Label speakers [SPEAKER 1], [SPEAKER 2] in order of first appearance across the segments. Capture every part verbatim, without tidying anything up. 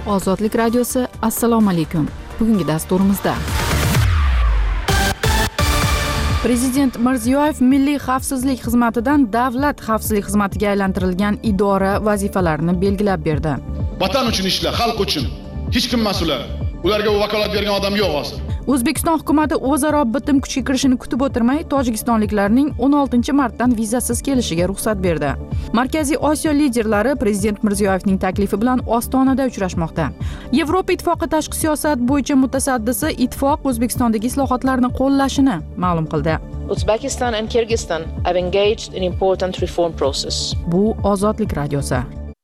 [SPEAKER 1] Ozodlik radiosi. Assalomu alaykum. Bugungi dasturimizda Prezident Mirziyoyev Milliy xavfsizlik xizmatidan Davlat xavfsizlik xizmatiga aylantirilgan idora vazifalarini belgilab berdi.
[SPEAKER 2] Vatan uchun ishla, xalq uchun. Hech kim mas'ul. Ularga vakolat bergan odam yo'q hozir.
[SPEAKER 1] O'zbekiston hukumatı o'zaro bitim kuchga kirishini kutib o'tirmay, tojikistonliklarning o'n oltinchi martdan vizasiz kelishiga ruxsat berdi. Markaziy Osiyo liderlari Prezident Mirziyoyevning taklifi bilan Ostonada uchrashmoqda. Yevropa Ittifoqi tashqi siyosat bo'yicha mutasaddisi ittifoq O'zbekistondagi islohotlarni qo'llashini ma'lum qildi.
[SPEAKER 3] Uzbekistan and Kyrgyzstan have engaged in important reform process.
[SPEAKER 1] Bu Ozodlik radiosi.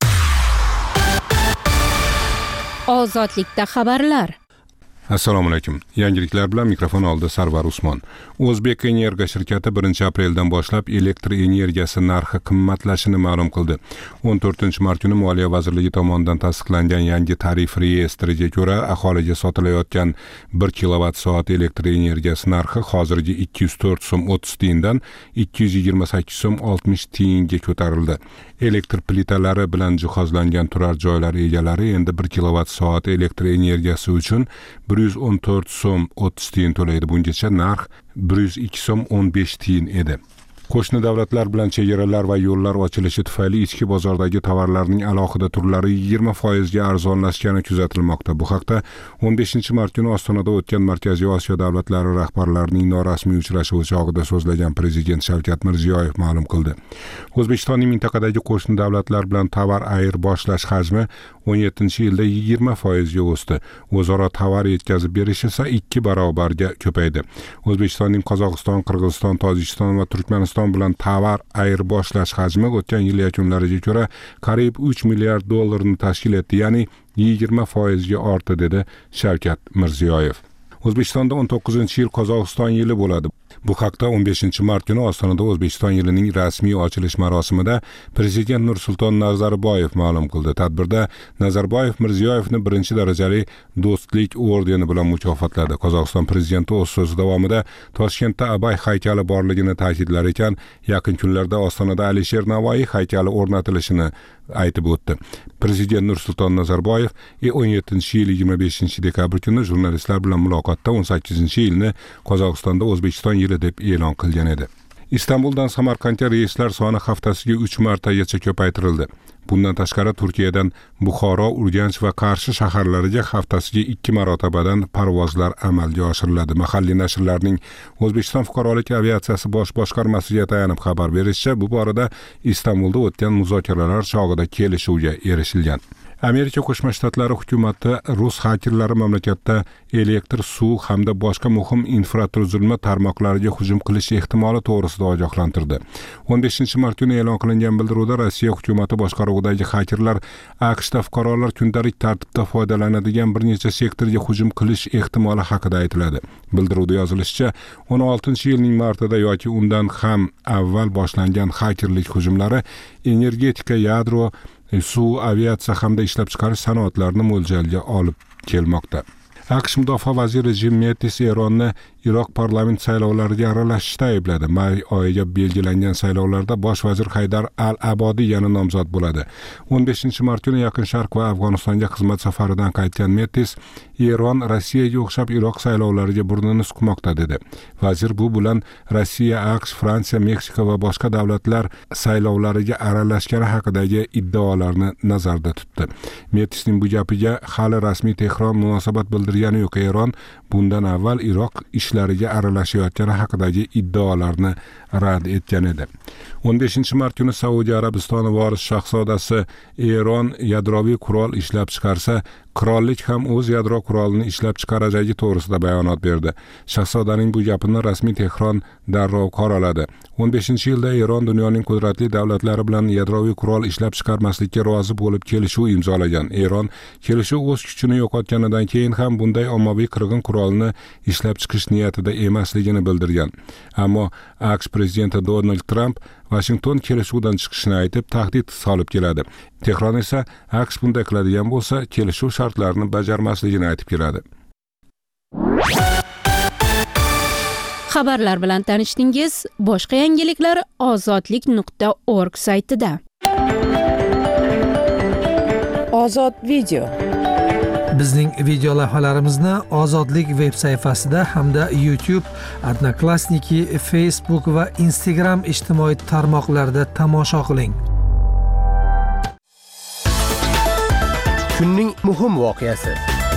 [SPEAKER 4] Ozodlikda xabarlar.
[SPEAKER 5] Assalomu alaykum. Yangiliklar bilan mikrofon oldi Sarvar Usmon. O'zbek Energiya shirkati birinchi apreldan boshlab elektr energiyasi narxi qimmatlashini ma'lum qildi. o'n to'rtinchi mart kuni Moliya vazirligi tomonidan tasdiqlangan yangi tarif reyestriga ko'ra aholiga sotilayotgan bir kilovat soat elektr energiyasi narxi hozirgi ikki yuz to'rt so'm o'ttiz tiyindan ikki yuz yigirma sakkiz so'm oltmish tiyinga ko'tarildi. Elektr plitalari bilan jihozlangan turar joylar egalari endi bir kilovat soat elektr energiyasi uchun bir yuz o'n to'rt so'm o'ttiz tiyin to'laydi. Bungacha narx bir yuz ikki so'm o'n besh tiyin edi. Qo'shni davlatlar bilan chegaralar va yo'llar ochilishi tufayli ichki bozordagi tovarlarning alohida turlari yigirma foiz ga arzonlashgani kuzatilmoqda. Bu haqda o'n beshinchi mart kuni Ostonada o'tgan Markaziy Osiyo davlatlari rahbarlarining norasmiy uchrashuvi chog'ida so'zlagan Prezident Shavkat Mirziyoyev ma'lum qildi. O'zbekistonning mintaqadagi qo'shni davlatlar bilan tovar ayirboshlash hajmi o'n yettinchi yilda yigirma foiz ga o'sdi. O'zaro tovar yetkazib berish esa ikki barobarga ko'paydi. O'zbekistonning Qozog'iston, Qirg'iziston, Tojikiston va Turkmaniston bilan tovar ayirboshlash hajmi o'tgan yil yakunlariga ko'ra qariyb uch milliard dollarni tashkil etdi, ya'ni yigirma foiz ga ortdi, dedi Shavkat Mirziyoyev. O'zbekistonda o'n to'qqizinchi yil Qozog'iston yili bo'ladi. Bu haqda o'n beshinchi mart kuni Ostonada O'zbekiston yilining rasmiy ochilish marosimida Prezident Nursulton Nazarboyev ma'lum qildi. Tadbirda Nazarboyev Mirziyoyevni birinchi darajali do'stlik ordeni bilan mukofotladi. Qozog'iston prezidenti o'z so'zi davomida Toshkentda Abay haykali borligini ta'kidlar ekan, yaqin kunlarda Ostonada Alisher Navoiy haykali o'rnatilishini aytib o'tdi. Prezident Nursulton Nazarboyev o'n yettinchi yil yigirma beshinchi dekabr kuni jurnalistlar bilan muloqotda o'n sakkizinchi yilni Qozog'istonda O'zbekiston yili deb e'lon qilgan edi. Istanbuldan Samarqandga reyslar soni haftasiga uch martagacha ko'paytirildi. Bundan tashqari Turkiyadan Buxoro, Urganch va Qarshi shaharlariga haftasiga ikki marotabadan parvozlar amalga oshiriladi. Mahalliy nashrlarning O'zbekiston fuqarolik aviatsiyasi bosh boshqarmasiga tayanib xabar berishicha, bu borada Istanbulda o'tgan muzokaralar chog'ida kelishuvga erishilgan. Amerika Qo'shma Shtatlari hukumati rus xakerlari mamlakatda elektr, suv hamda boshqa muhim infratuzilma tarmoqlariga hujum qilish ehtimoli to'g'risida ogohlantirdi. o'n beshinchi mart kuni e'lon qilingan bildiruvda Rossiya hukumati boshqaruvidagi xakerlar AQShda fuqarolar kundalik tartibda foydalanadigan bir necha sektorga hujum qilish ehtimoli haqida aytiladi. Bildiruvda yozilishicha, o'n oltinchi yilning martida yoki undan ham avval boshlangan xakerlik hujumlari energetika, yadro, suv, aviatsiya hamda ishlab chiqarish sanoatlarini mo'ljalga olib kelmoqda. AQSh mudofaa vaziri Jim Mattis Eronni Iroq parlament saylovlariga aralashishda aybladi. May oyiga belgilangan saylovlarda bosh vazir Haydar al-Abodi yana nomzod bo'ladi. o'n beshinchi mart kuni Yaqin Sharq va Afg'onistonga xizmat safaridan qaytgan Mattis, Eron Rossiyaga o'xshab Iroq saylovlariga burnini suqmoqda, dedi. Vazir bu bilan Rossiya, AQSh, Fransiya, Meksika va boshqa davlatlar saylovlariga aralashgani haqidagi iddaolarni nazarda tutdi. Mattisning bu gapiga hali rasmiy Tehron munosabat bildirgani yo'q. Eron bundan avval Iroq ishlariga aralashayotgani haqidagi iddaolarni rad etgan edi. o'n beshinchi mart kuni Saudiya Arabistoni voris shahzodasi Eron yadroviy qurol ishlab chiqarsa, qirollik ham o'z yadro qurolini ishlab chiqarajagi to'g'risida bayonot berdi. Shahzodaning bu gapini rasmiy Tehron darrov qoraladi. o'n beshinchi yilda Eron dunyoning qudratli davlatlari bilan yadroviy qurol ishlab chiqarmaslikka rozi bo'lib kelishuv imzolagan. Eron kelishuv o'z kuchini yo'qotganidan keyin ham bunday ommaviy qirg'in qurolni ishlab chiqish niyatida emasligini bildirgan. Ammo AQSh prezidenti Donald Trump Washington kelishuvdan chiqishini aytib tahdid solib keladi. Tehron esa AQSh bunday qiladigan bo'lsa, kelishuv shartlarini bajarmasligini aytib keladi.
[SPEAKER 4] Xabarlar bilan tanishdingiz. Boshqa yangiliklar ozodlik nuqta org saytida.
[SPEAKER 3] Ozod video.
[SPEAKER 6] Bizning video lavhalarimizni Ozodlik veb sayfasida hamda YouTube, Odnoklassniki, Facebook va Instagram ijtimoiy tarmoqlarida tomosha qiling.
[SPEAKER 7] Kunning muhim voqeasi.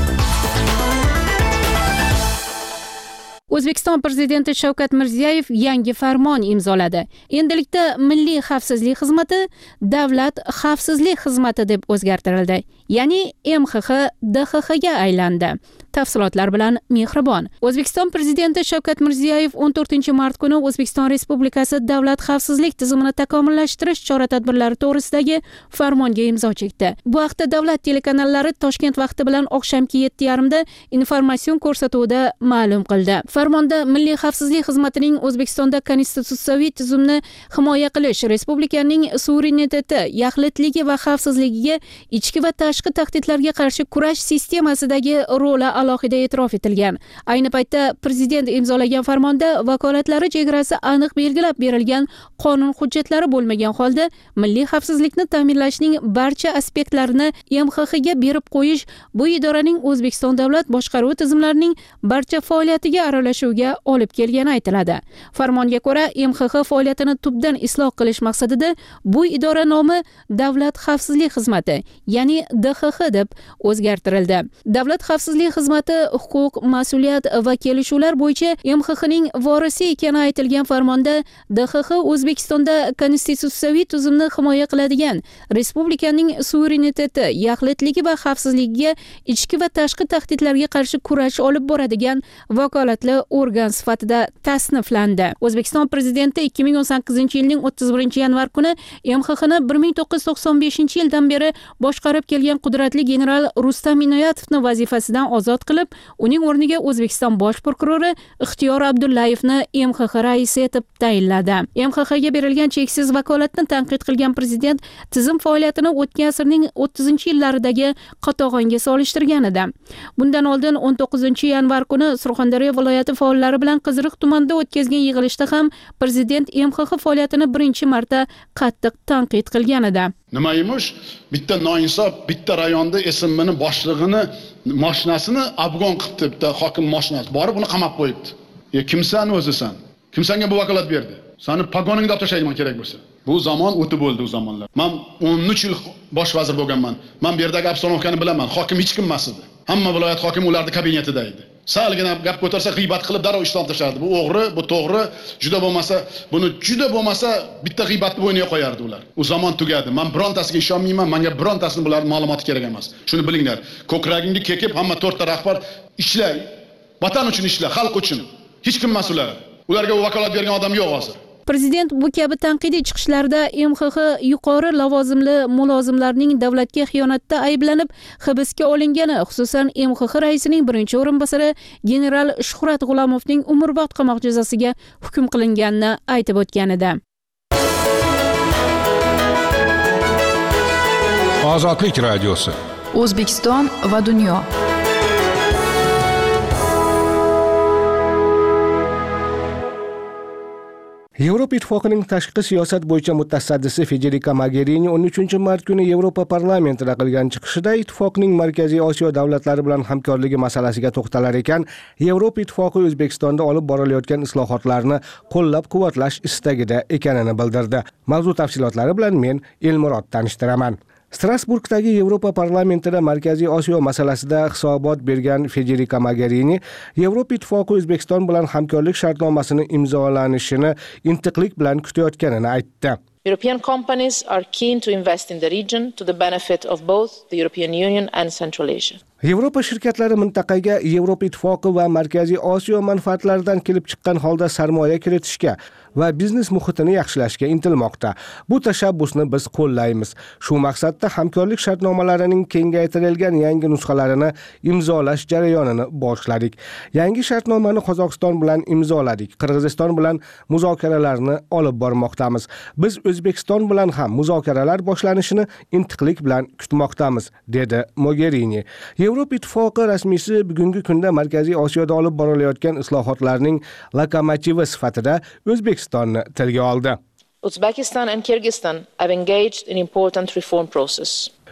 [SPEAKER 4] O'zbekiston prezidenti Shavkat Mirziyoyev yangi farmon imzoladi. Endilikda Milliy xavfsizlik xizmati Davlat xavfsizlik xizmati deb o'zgartirildi. Ya'ni M X X D X X ga aylandi. Tafsilotlar bilan Mehribon. O'zbekiston prezidenti Shavkat Mirziyoyev o'n to'rtinchi mart kuni O'zbekiston Respublikasi davlat xavfsizlik tizimini takomillashtirish chora-tadbirlari to'g'risidagi farmonga imzo chekdi. Bu haqda davlat telekanallari Toshkent vaqti bilan oqshomki yetti yarim da informatsion ko'rsatuvida ma'lum qildi. Farmonda Milliy xavfsizlik xizmatining O'zbekistonda konstitutsiyaviy tizimni himoya qilish, respublikaning suvereniteti, yaxlitligi va xavfsizligiga, ichki va tashqi tahdidlarga qarshi kurash sistemasidagi roli alohida e'tirof etilgan. Ayni paytda prezident imzolagan farmonda vakolatlari chegarasi aniq belgilab berilgan qonun hujjatlari bo'lmagan holda milliy xavfsizlikni ta'minlashning barcha aspektlarini M X X ga berib qo'yish bu idoraning O'zbekiston davlat boshqaruv tizimlarining barcha faoliyatiga aralashuviga olib kelgani aytiladi. Farmonga ko'ra, M X X faoliyatini tubdan isloh qilish maqsadida bu idora nomi Davlat xavfsizlik xizmati, ya'ni D X X deb o'zgartirildi. Davlat xavfsizlik xizmati huquq, mas'uliyat va kelishuvlar bo'yicha M X X ning vorisi ekani aytilgan farmonda D X X O'zbekistonda konstitutsiyaviy tizimni himoya qiladigan, respublikaning suvereniteti, yaxlitligi va xavfsizligiga, ichki va tashqi tahdidlarga qarshi kurash olib boradigan vakolatli organ sifatida tasniflandi. O'zbekiston prezidenti ikki ming o'n sakkizinchi yilning o'ttiz birinchi yanvar kuni M X Xni bir ming to'qqiz yuz to'qson beshinchi yildan beri boshqarib kelgan qudratli general Rustam Inoyatovni vazifasidan ozod qilib, uning o'rniga O'zbekiston bosh prokurori Ixtiyor Abdullayevni M X X raisi etib tayinladi. M X X ga berilgan cheksiz vakolatni tanqid qilgan prezident tizim faoliyatini o'tgan asrning o'ttizinchi yillaridagi qatag'onga solishtirgan edi. Bundan oldin o'n to'qqizinchi yanvar kuni Surxondaryo viloyati faollari bilan Qiziriq tumanida o'tkazgan yig'ilishda ham prezident M X X faoliyatini birinchi marta qattiq tanqid qilgan edi.
[SPEAKER 2] Nima emish? Bitta noinsof, bitta rayonda S M Mni boshlig'ini mashinasini afg'on qilibdi, bitta hokim mashinasi. Borib uni qamab qo'yibdi. E kimsan o'zisan? Kim senga bu vakolat berdi? Seni pagoningni olib tashlayman kerak bo'lsa. Bu zamon o'tib bo'ldi u zamonlar. Men o'n uch yil bosh vazir bo'lganman. Men bu yerdagi obstanovkani bilaman. Hokim hech kim emas edi. Hamma viloyat hokimi ularning kabinetida edi. Salgina gap ko'tarsa g'iybat qilib darrov ishdan tashardi. Bu o'g'ri, bu to'g'ri, juda bo'lmasa, buni juda bo'lmasa bitta g'iybatni bo'yniga qo'yardi ular. U zamon tugadi. Men birontasiga ishonmayman, menga birontasini bular ma'lumoti kerak emas. Shuni bilinglar. Ko'kragingga kekib hamma to'rtta rahbar ishla, vatan uchun ishla, xalq uchun. Hech kim emas ular. Ularga vakolat bergan odam yo'q hozir.
[SPEAKER 4] Prezident bu kabi tanqidiy chiqishlarda M X X yuqori lavozimli mulozimlarning davlatga xiyonatda ayblanib hibsga olingani, xususan M X X raisining birinchi o'rinbosari general Shuhrat G'ulamovning umrbod qamoq jazosiga hukm qilinganini aytib o'tgan edi.
[SPEAKER 5] Ozodlik radiosi.
[SPEAKER 1] O'zbekiston va dunyo.
[SPEAKER 7] Yevropa Ittifoqining tashqi siyosat bo'yicha mutasaddisi Federica Mogherini o'n uchinchi mart kuni Yevropa parlamentida qilgan chiqishida ittifoqning Markaziy Osiyo davlatlari bilan hamkorligi masalasiga to'xtalar ekan, Yevropa Ittifoqi O'zbekistonda olib borilayotgan islohotlarni qo'llab-quvvatlash istagida ekanini bildirdi. Mavzu tafsilotlari bilan men Elmurod tanishtiraman. Strasburgdagi Yevropa parlamentida Markaziy Osiyo masalasida hisobot bergan Federica Mogherini Yevropa Ittifoqi O'zbekiston bilan hamkorlik shartnomasini imzolanishini intiqlik bilan kutayotganini aytdi.
[SPEAKER 3] European companies are keen to invest in the region to the benefit of both the European Union and Central Asia.
[SPEAKER 7] Yevropa shirkatlari mintaqaga Yevropa Ittifoqi va Markaziy Osiyo manfaatlaridan kelib chiqqan holda sarmoya kiritishga va biznes muhitini yaxshilashga intilmoqda. Bu tashabbusni biz qo'llaymiz. Shu maqsadda hamkorlik shartnomalarining kengaytirilgan yangi nusxalarini imzolash jarayonini boshladik. Yangi shartnomani Qozog'iston bilan imzoladik. Qirg'iziston bilan muzokaralarni olib bormoqdamiz. Biz O'zbekiston bilan ham muzokaralar boshlanishini intiqlik bilan kutmoqdamiz, dedi Mogherini. Yevropa Ittifoqi rasmiysi bugungi kunda Markaziy Osiyoda olib borilayotgan islohotlarning lokomotivi sifatida O'zbekistonni tilga oldi.
[SPEAKER 3] Uzbekistan and Kyrgyzstan have engaged in important reform process.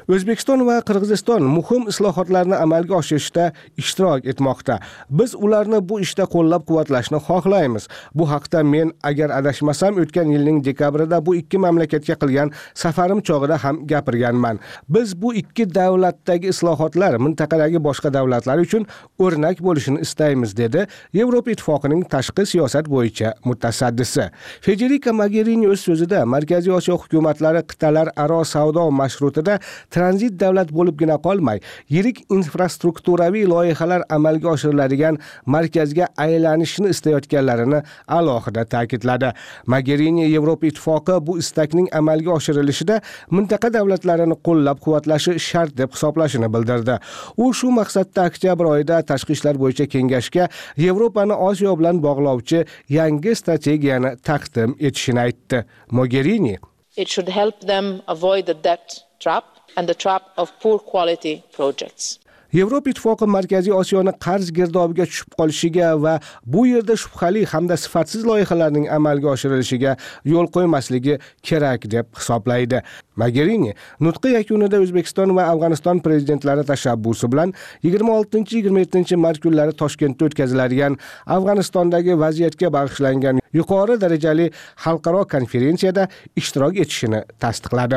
[SPEAKER 7] O'zbekiston va Qirg'iziston muhim islohotlarni amalga oshirishda ishtirok etmoqda. Biz ularni bu ishda qo'llab-quvvatlashni xohlaymiz. Bu haqda men, agar adashmasam, o'tgan yilning dekabrida bu ikki mamlakatga qilgan safarim chog'ida ham gapirganman. Biz bu ikki davlatdagi islohotlar mintaqadagi boshqa davlatlar uchun o'rnak bo'lishini istaymiz, dedi Yevropa Ittifoqining tashqi siyosat bo'yicha mutasaddisi. Federica Mogherini o'z so'zida Markaziy Osiyo hukumatlari qit'alar aro savdo mashrutida tranzit davlat bo'libgina qolmay, yirik infrastrukturaviy loyihalar amalga oshiriladigan markazga aylanishni istayotganlarini alohida ta'kidladi. Mogherini Yevropa Ittifoqi bu istakning amalga oshirilishida mintaqa davlatlarini qo'llab-quvvatlashi shart deb hisoblashini bildirdi. U shu maqsadda oktyabr oyida tashqi ishlar bo'yicha kengashga Yevropani Osiyo bilan bog'lovchi yangi strategiyani taqdim etishini aytdi. Mogherini
[SPEAKER 3] It should help them avoid the debt trap and the trap of poor quality projects.
[SPEAKER 7] Yevropa Ittifoqi Markaziy Osiyoni qarz girdobiga tushib qolishiga va bu yerda shubhali hamda sifatsiz loyihalarning amalga oshirilishiga yo'l qo'ymasligi kerak deb hisoblaydi. Mogherini nutqi yakunida O'zbekiston va Afg'oniston prezidentlari tashabbusi bilan yigirma oltinchi yigirma yettinchi mart kunlari Toshkentda o'tkaziladigan Afg'onistondagi vaziyatga bag'ishlangan yuqori darajali xalqaro konferensiyada ishtirok etishini tasdiqladi.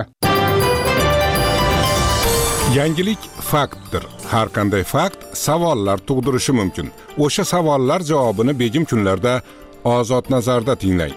[SPEAKER 5] Yangilik faktdir. Har qanday fakt savollar tug'dirishi mumkin. O'sha savollar javobini begim kunlarda Ozod nazarda tinglang.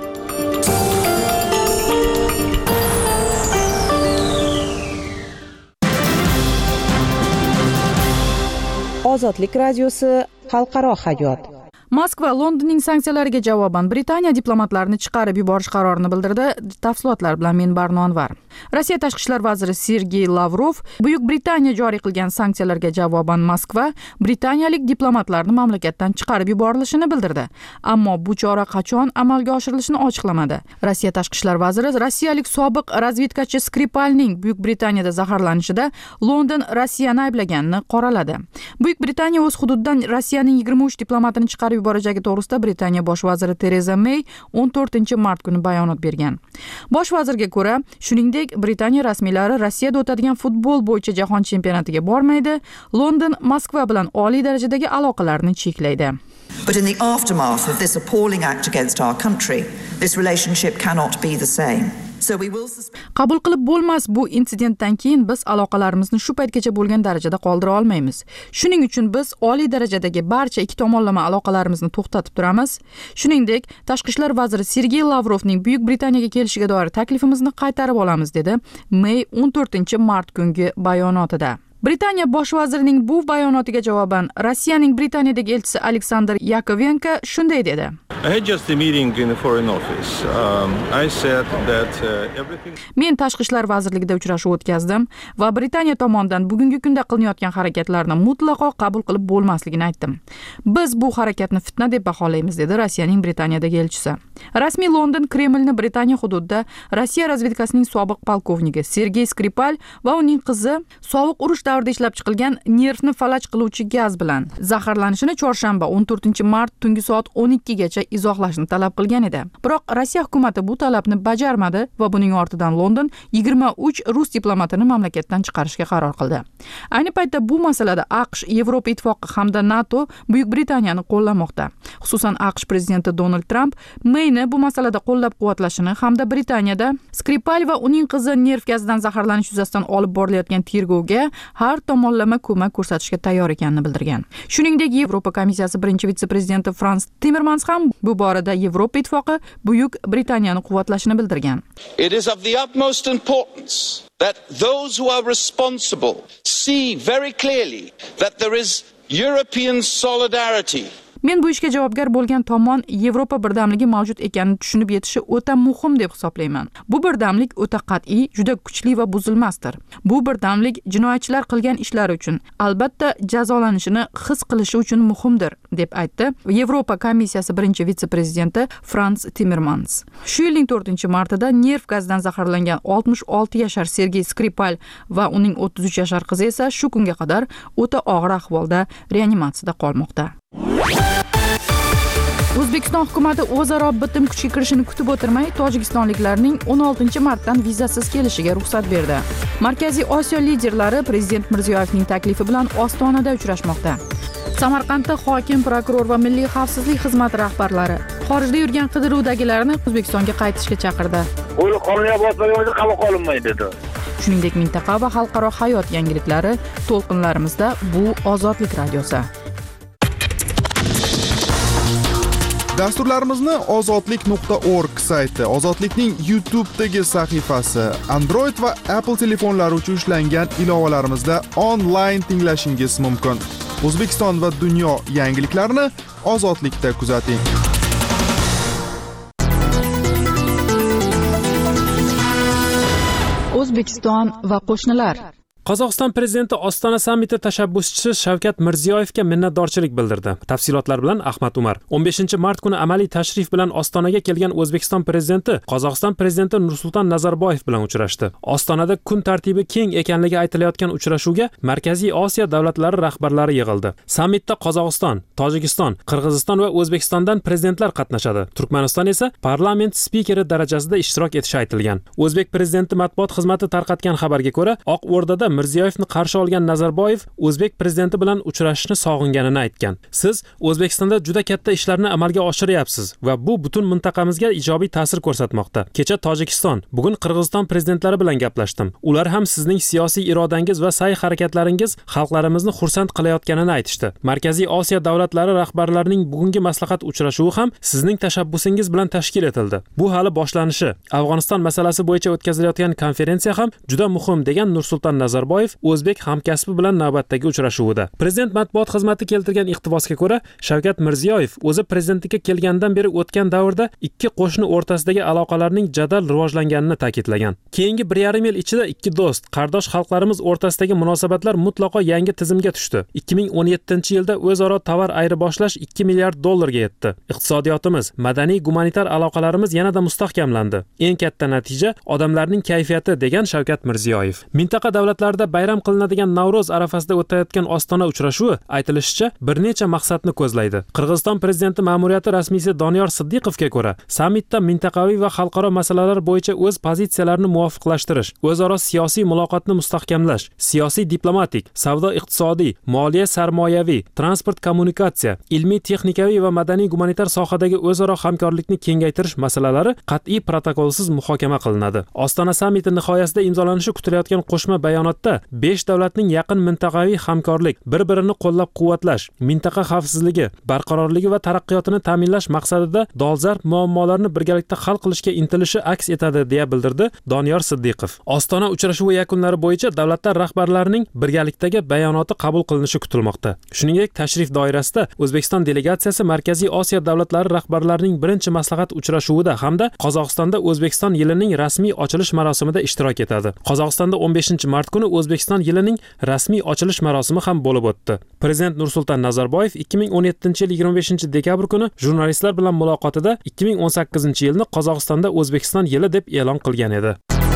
[SPEAKER 8] Ozodlik radiosi xalqaro hayot.
[SPEAKER 1] Moskva Londonning sanksiyalariga javoban Britaniya diplomatlarini chiqarib yuborish qarorini bildirdi. Tafsilotlar bilan men Barno Anvar. Rossiya tashqi ishlar vaziri Sergey Lavrov Buyuk Britaniya joriy qilgan sanksiyalarga javoban Moskva britaniyalik diplomatlarni mamlakatdan chiqarib yuborilishini bildirdi. Ammo bu chora qachon amalga oshirilishini ochiqlamadi. Rossiya tashqi ishlar vaziri rossiyalik sobiq razvedkachi Skripalning Buyuk Britaniyada zaharlanishida London Rossiyani ayblaganini qoraladi. Buyuk Britaniya o'z hududidan Rossiyaning yigirma uch diplomatini chiqarib yuborajagi to'g'risida Britaniya bosh vaziri Tereza May o'n to'rtinchi mart kuni bayonot bergan. Bosh vazirga ko'ra, shuningdek, Britaniya rasmiylari Rossiyada o'tadigan futbol bo'yicha jahon chempionatiga bormaydi, London Moskva bilan oliy darajadagi aloqalarni cheklaydi.
[SPEAKER 9] But in the aftermath of this appalling act against our country, this relationship cannot be the same. So we will
[SPEAKER 1] Qabul qilib bo'lmas, bu insidentdan keyin biz aloqalarimizni shu paytgacha bo'lgan darajada qoldira olmaymiz. Shuning uchun biz oliy darajadagi barcha ikki tomonlama aloqalarimizni to'xtatib turamiz. Shuningdek, tashqi ishlar vaziri Sergey Lavrovning Buyuk Britaniyaga kelishiga doir taklifimizni qaytarib olamiz, dedi May o'n to'rtinchi mart kungi bayonotida. Britaniya bosh vazirining bu bayonotiga javoban Rossiyaning Britaniyadagi elchisi Aleksandr Yakovenko shunday dedi. Men tashqi ishlar vazirligida uchrashuv o'tkazdim va Britaniya tomonidan bugungi kunda qilinayotgan harakatlarni mutlaqo qabul qilib bo'lmasligini aytdim. Biz bu harakatni fitna deb baholaymiz, dedi Rossiyaning Britaniyadagi elchisi. Rasmiy London Kremlni Britaniya hududida Rossiya razvedkasining sobiq polkovniki Sergey Skripal va uning qizi sovuq urush davrida ishlab chiqilgan nervni falaj qiluvchi gaz bilan zaharlanishini chorshanba o'n to'rtinchi mart tungi soat o'n ikkigacha izohlashni talab qilgan edi. Biroq Rossiya hukumatı bu talabni bajarmadi va buning ortidan London yigirma uch rus diplomatini mamlakatdan chiqarishga qaror qildi. Ayni paytda bu masalada AQSh, Yevropa Ittifoqi hamda NATO Buyuk Britaniyani qo'llamoqda. Xususan AQSh prezidenti Donald Trump Mayni bu masalada qo'llab-quvvatlashini hamda Britaniyada Skripal va uning qizi nerv gazidan zaharlanish yuzasidan olib borilayotgan tergovga har tomonlama ko'mak ko'rsatishga tayyor ekanini bildirgan. Shuningdek, Yevropa komissiyasi birinchi vitse-prezidenti Frans Timmermans ham bu borada Yevropa Ittifoqi Buyuk Britaniyani quvvatlashini bildirgan.
[SPEAKER 10] It is of the utmost importance that those who are responsible see very clearly that there is European solidarity.
[SPEAKER 1] Men bu ishga javobgar bo'lgan tomon Yevropa birdamligi mavjud ekanini tushunib yetishi o'ta muhim deb hisoblayman. Bu birdamlik o'ta qat'iy, juda kuchli va buzilmasdir. Bu birdamlik jinoyatchilar qilgan ishlari uchun, albatta jazolanishini his qilishi uchun muhimdir, deb aytdi Yevropa komissiyasi birinchi vitse-prezidenti Frans Timmermans. Shu yilning to'rtinchi martida nerv gazidan zaharlangan oltmish olti yashar Sergey Skripal va uning o'ttiz uch yashar qizi esa shu kunga qadar o'ta og'ir ahvolda reanimatsiyada qolmoqda. O'zbekiston hukumati o'zaro bitim kuchga kirishini kutib o'tirmay, tojikistonliklarning o'n oltinchi martdan vizasiz kelishiga ruxsat berdi. Markaziy Osiyo liderlari Prezident Mirziyoyevning taklifi bilan Ostonada uchrashmoqda. Samarqandda hokim, prokuror va milliy xavfsizlik xizmati rahbarlari xorijda yurgan qidiruvdagilarni O'zbekistonga qaytishga chaqirdi.
[SPEAKER 11] Ular qonuniy bosmagan qabul qilinmaydi dedi.
[SPEAKER 1] Shuningdek, mintaqa va xalqaro hayot yangiliklari to'lqinlarimizda bu Ozodlik radiosi.
[SPEAKER 12] Dasturlarimizni ozodlik nuqta org sayti, Ozodlikning YouTube'dagi sahifasi, Android va Apple telefonlari uchun ishlangan ilovalarimizda onlayn tinglashingiz mumkin. O'zbekiston va dunyo yangiliklarini Ozodlikda kuzating.
[SPEAKER 1] O'zbekiston va qo'shnilar.
[SPEAKER 13] Qozog'iston prezidenti Ostona sammiti tashabbuschisi Shavkat Mirziyoyevga minnatdorchilik bildirdi. Tafsilotlar bilan Ahmad Umar. o'n beshinchi mart kuni amaliy tashrif bilan Ostonaga kelgan O'zbekiston prezidenti Qozog'iston prezidenti Nursulton Nazarboyev bilan uchrashdi. Ostonada kun tartibi keng ekanligi aytilayotgan uchrashuvga Markaziy Osiyo davlatlari rahbarlari yig'ildi. Sammitda Qozog'iston, Tojikiston, Qirg'iziston va O'zbekistondan prezidentlar qatnashadi. Turkmaniston esa parlament spikeri darajasida ishtirok etishi aytilgan. O'zbek prezidenti matbuot xizmati tarqatgan xabarga ko'ra, Oq O'rdada Mirziyoyevni qarshi olgan Nazarboyev O'zbek prezidenti bilan uchrashishni sog'inganini aytgan. Siz O'zbekistonda juda katta ishlarni amalga oshiryapsiz va bu butun mintaqamizga ijobiy ta'sir ko'rsatmoqda. Kecha Tojikiston, bugun Qirg'iziston prezidentlari bilan gaplashdim. Ular ham sizning siyosiy irodangiz va sa'y-harakatlaringiz xalqlarimizni xursand qilayotganini aytishdi. Markaziy Osiyo davlatlari rahbarlarining bugungi maslahat uchrashuvi ham sizning tashabbusingiz bilan tashkil etildi. Bu hali boshlanishi. Afg'oniston masalasi bo'yicha o'tkazilayotgan konferensiya ham juda muhim degan Nursulton Nazarboyev O'zbek hamkasbi bilan navbatdagi uchrashuvida. Prezident matbuot xizmati keltirgan iqtibosga ko'ra, Shavkat Mirziyoyev o'zi prezidentlikka kelgandan beri o'tgan davrda ikki qo'shni o'rtasidagi aloqalarning jadal rivojlanganini ta'kidlagan. Keyingi bir yarim yil ichida ikki do'st, qardosh xalqlarimiz o'rtasidagi munosabatlar mutlaqo yangi tizimga tushdi. ikki ming o'n yettinchi yilda o'zaro tovar ayirboshlash ikki milliard dollarga yetdi. Iqtisodiyotimiz, madaniy gumanitar aloqalarimiz yanada mustahkamlandi. Eng katta natija odamlarning kayfiyati degan Shavkat Mirziyoyev. Mintaqa davlatlarida bayram qilinadigan Navro'z arafasida o'tayotgan Ostona uchrashuvi aytilishicha bir necha maqsadni ko'zlaydi. Qirg'iziston prezidenti ma'muriyati rasmiysi Doniyor Siddiqovga ko'ra, sammitda mintaqaviy va xalqaro masalalar bo'yicha o'z pozitsiyalarini muvofiqlashtirish, o'zaro siyosiy muloqotni mustahkamlash, siyosiy diplomatik, savdo-iqtisodiy, moliya sarmoyaviy, transport kommunikatsiya, ilmiy texnikaviy va madaniy gumanitar sohadagi o'zaro hamkorlikni kengaytirish masalalari qat'iy protokolsiz muhokama qilinadi. Ostona sammiti nihoyasida imzolanishi kutilayotgan qo'shma bayonotda besh davlatning yaqin mintaqaviy hamkorlik, bir-birini qo'llab-quvvatlash, mintaqa xavfsizligi, barqarorligi va taraqqiyotini ta'minlash maqsadida dolzarb muammolarni birgalikda hal qilishga intilishi aks etadi, deya bildirdi Doniyor Siddiqov. Ostona uchrashuvi yakunlari bo'yicha davlatlar rahbarlarining birgalikdagi bayonoti qabul qilinishi kutilmoqda. Shuningdek, tashrif doirasida O'zbekiston delegatsiyasi Markaziy Osiyo davlatlari rahbarlarining birinchi maslahat uchrashuvida hamda Qozog'istonda O'zbekiston yilining rasmiy ochilish marosimida ishtirok etadi. Qozog'istonda o'n beshinchi mart kuni O'zbekiston yilining rasmiy ochilish marosimi ham bo'lib o'tdi. Prezident Nursulton Nazarboyev ikki ming o'n yettinchi yil yigirma beshinchi dekabr kuni jurnalistlar bilan muloqotida ikki ming o'n sakkizinchi yilni Qozog'istonda O'zbekiston yili deb e'lon qilgan edi.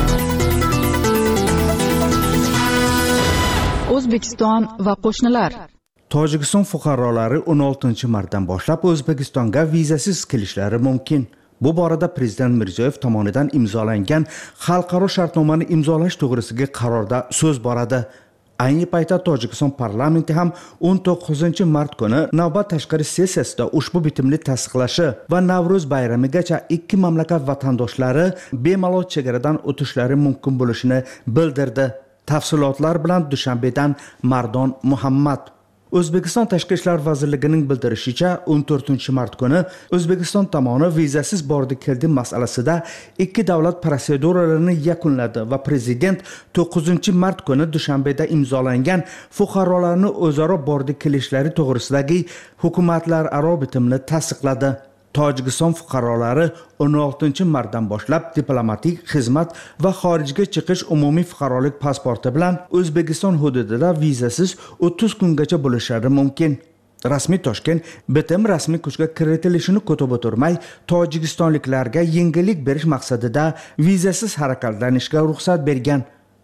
[SPEAKER 1] O'zbekiston va qo'shnilar.
[SPEAKER 14] Tojikiston fuqarolari o'n oltinchi martdan boshlab O'zbekistonga vizasiz kelishlari mumkin. Bu borada Prezident Mirziyoyev tomonidan imzolangan xalqaro shartnomani imzolash to'g'risidagi qarorda so'z boradi. Ayni paytda Tojikiston parlamenti ham o'n to'qqizinchi mart kuni navbat tashqari sessiyasida ushbu bitimni tasdiqlashi va Navro'z bayramigacha ikki mamlakat vatandoshlari bemalol chegaradan o'tishlari mumkin bo'lishini bildirdi. Tafsilotlar bilan Dushanbedan Mardon Muhammad. O'zbekiston Tashqi ishlar vazirligining bildirishicha, o'n to'rtinchi mart kuni O'zbekiston tomoni vizasiz bordi keldi masalasida ikki davlat protseduralarini yakunladi va prezident to'qqizinchi mart kuni Dushanbeda imzolangan fuqarolarni o'zaro bordi kelishlari to'g'risidagi hukumatlararo bitimni tasdiqladi. Tojikiston fuqarolari o'n oltinchi martdan boshlab diplomatik xizmat va xorijga chiqish umumiy fuqarolik pasporti bilan O'zbekiston hududida vizasiz o'ttiz kungacha bo'lishlari mumkin. Rasmiy Toshkent bitim rasmiy kuchga kiritilishini kutib o'tirmay, tojikistonliklarga yengillik berish maqsadida vizasiz harakatlanishga ruxsat bergan.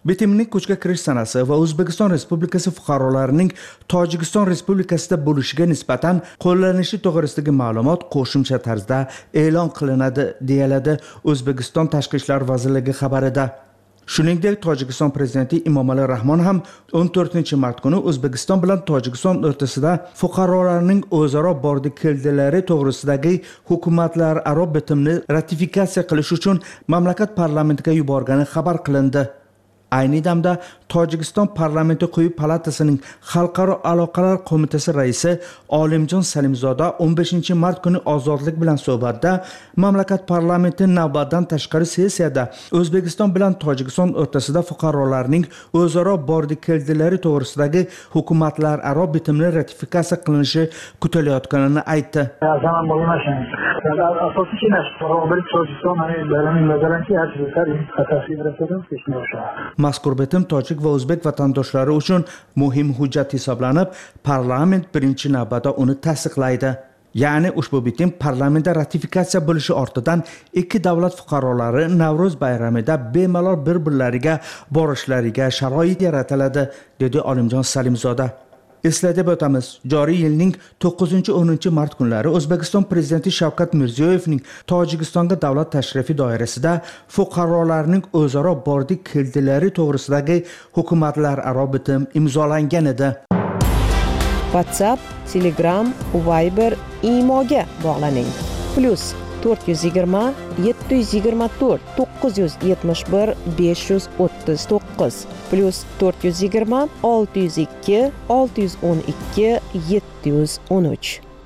[SPEAKER 14] bitimning kuchga kirish sanasi va O'zbekiston Respublikasi fuqarolarining Tojikiston Respublikasida bo'lishiga nisbatan qo'llanishi to'g'risidagi ma'lumot qo'shimcha tarzda e'lon qilinadi, deyiladi O'zbekiston Tashqi ishlar vazirligi xabarida. Shuningdek, Tojikiston prezidenti Emomali Rahmon ham o'n to'rtinchi mart kuni O'zbekiston bilan Tojikiston o'rtasida fuqarolarning o'zaro bordi-keldilari to'g'risidagi hukumatlararo bitimni ratifikatsiya qilish uchun mamlakat parlamentiga yuborgani xabar qilindi. Ayni damda Tojikiston parlamenti quyi palatasining Xalqaro aloqalar qo'mitasi raisi Olimjon Salimzoda o'n beshinchi mart kuni Ozodlik bilan suhbatda mamlakat parlamenti navbatdan tashqari sessiyada O'zbekiston bilan Tojikiston o'rtasida fuqarolarning o'zaro bordi-keldilari to'g'risidagi hukumatlararo bitimni ratifikatsiya qilinishi kutilayotganini aytdi. Mazkur bitim tojik va o'zbek vatandoshlari uchun muhim hujjat hisoblanib, parlament birinchi navbatda uni tasdiqlaydi. Ya'ni ushbu bitim parlamentda ratifikatsiya bo'lishi ortidan ikki davlat fuqarolari Navro'z bayramida bemalol bir-birlariga borishlariga sharoit yaratiladi, dedi Olimjon Salimzoda. Eslatib o'tamiz, joriy yilning to'qqizinchi o'ninchi mart kunlari O'zbekiston prezidenti Shavkat Mirziyoyevning Tojikistonga davlat tashrifi doirasida fuqarolarning o'zaro bordi-keldilari to'g'risidagi hukumatlararo bitim imzolangan edi.
[SPEAKER 8] WhatsApp, Telegram, Viber, Imoga bog'laning. Plus to'rt yuz yigirma yetti yuz yigirma to'rt to'qqiz yuz yetmish bir besh yuz o'ttiz to'qqiz plus to'rt yuz yigirma olti yuz ikki olti yuz o'n ikki yetti yuz o'n uch.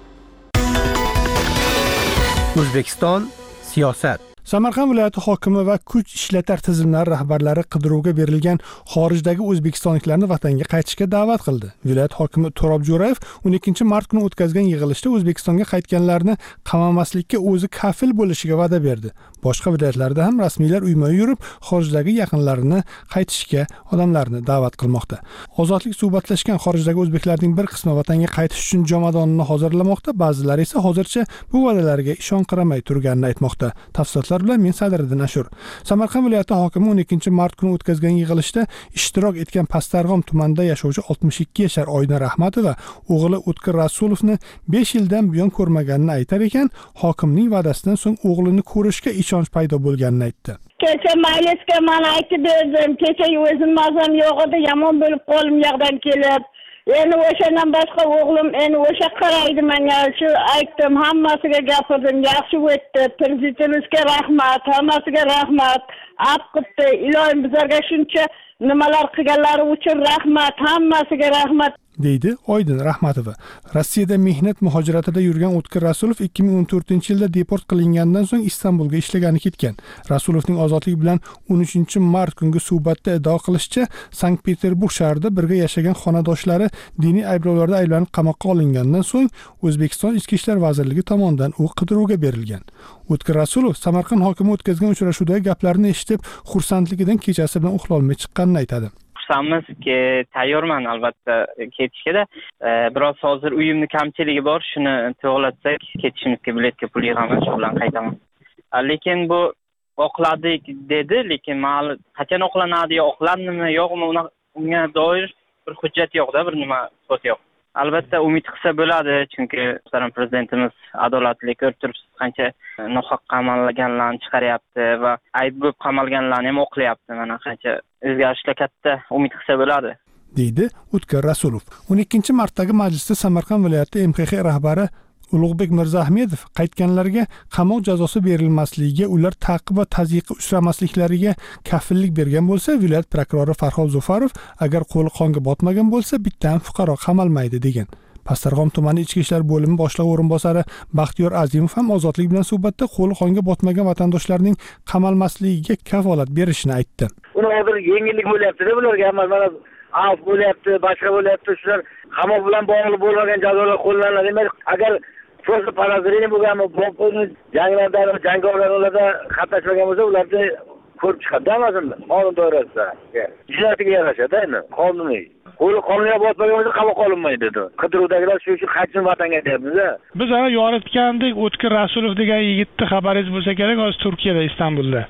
[SPEAKER 15] O'zbekiston siyosat.
[SPEAKER 16] Samarqand viloyati hokimi va kuch ishlatar tizimlari rahbarlari qidiruvga berilgan xorijdagi o'zbekistonliklarni vatanga qaytishga da'vat qildi. Viloyat hokimi To'rob Jo'rayev o'n ikkinchi mart kuni o'tkazgan yig'ilishda O'zbekistonga qaytganlarni qamamaslikka o'zi kafil bo'lishiga va'da berdi. Boshqa viloyatlarda ham rasmiylar uyma-uy yurib, xorijdagi yaqinlarini qaytishga odamlarni da'vat qilmoqda. Ozodlik suhbatlashgan xorijdagi o'zbeklarning bir qismi vatanga qaytish uchun jomadonini hozirlamoqda, ba'zilari esa hozircha bu va'dalarga ishonqiramay turganini aytmoqda. Tafsilotlar bilan men Sadriddin Ashur. Samarqand viloyati hokimi o'n ikkinchi mart kuni o'tkazgan yig'ilishda ishtirok etgan Pastarg'om tumanida yashovchi oltmish ikki yashar Oyna Rahmatova o'g'li O'tkir Rasulovni besh yildan buyon ko'rmaganini aytar ekan, hokimning va'dasidan so'ng o'g'lini ko'rishga ishonch paydo bo'lganini aytdi.
[SPEAKER 17] Kecha maylisga men aytib berdim, kecha o'zim mazam yo'q edi, yomon bo'lib qo'lim yoqdan kelib. Endi o'shandan boshqa o'g'lim endi o'sha qaraydi menga, shu aytdim, hammasiga gapirdim, yaxshi o'tdi. Prezidentimizga rahmat, hammasiga rahmat. Ab qildi, iloyim bizlarga shuncha nimalar qilganlari uchun rahmat, hammasiga rahmat,
[SPEAKER 16] deydi Oydin Rahmatova. Rossiyada mehnat muhojiratida yurgan O'tkir Rasulov ikki ming o'n to'rtinchi yilda deport qilingandan so'ng Istanbulga ishlagani ketgan. Rasulovning ozodlik bilan o'n uchinchi mart kungi suhbatda iddao qilishicha, Sankt-Peterburg shahrida birga yashagan xonadoshlari diniy ayblovlarda ayblanib qamoqqa olingandan so'ng O'zbekiston Ichki ishlar vazirligi tomonidan u qidiruvga berilgan. O'tkir Rasulov Samarqand hokimi o'tkazgan uchrashuvdagi gaplarni eshitib, xursandligidan kechasi bilan uxlay olmay chiqqanini aytadi.
[SPEAKER 18] Xursandmizki, tayyorman albatta ketishga-da. Biroz hozir uyimni kamchiligi bor, shuni to'g'latsak ketishimizga biletga pul yig'amiz, shu bilan qaytaman. Lekin bu oqladik dedi, lekin mal qachon oqlanadi, yo oqlandimi, yo'qmi, unga doir bir hujjat yo'q-da, bir nima so'z yo'q. Albatta umid qilsa bo'ladi, chunki muhtaram prezidentimiz adolatli ko'rib turibsiz, qancha nohaq qamalganlarni chiqaryapti va ayb bo'lib qamalganlarni ham oqlayapti. Mana qancha o'zgarishlar katta, umid qilsa bo'ladi,
[SPEAKER 16] deydi O'tkir Rasulov. o'n ikkinchi martdagi majlisda Samarqand viloyati M X X rahbari Ulug'bek Mirzaahmedov qaytganlarga qamoq jazosi berilmasligiga, ular ta'qib va tazyiqqa uchramasliklariga kafillik bergan bo'lsa, viloyat prokurori Farhod Zufarov agar qo'li qonga botmagan bo'lsa, bitta ham fuqaro qamalmaydi degan. Pastarg'om tumani ichki ishlar bo'limi boshlig'i o'rinbosari Baxtiyor Azimov ham ozodlik bilan suhbatda qo'li qonga botmagan vatandoshlarning qamalmasligiga kafolat berishini aytdi.
[SPEAKER 11] Uni hozir yengillik bo'lyapti-da bularga, mana af bo'lyapti, boshqa bo'lyapti, shular qamoq bilan bog'liq bo'lmagan jazolar qo'llanadi. Demak, agar Просто parazrini bo'lganmi, bo'pini janglarda, jangorlarda qatnashmagan bo'lsa, ularni ko'rib chiqadi, hammasini qonun doirasida. Jinoyatga yarashadi, endi qonuniy. Qo'li qonunga bosmagan bo'lsa qamoqqa olinmaydi dedi. Qidiruvdagilar shu uchun qaytsin vatanga deyapmiz.
[SPEAKER 19] Biz ana yoritgandek O'tkir Rasulov degan yigitni xabaringiz bo'lsa kerak, hozir Turkiyada, Istanbulda.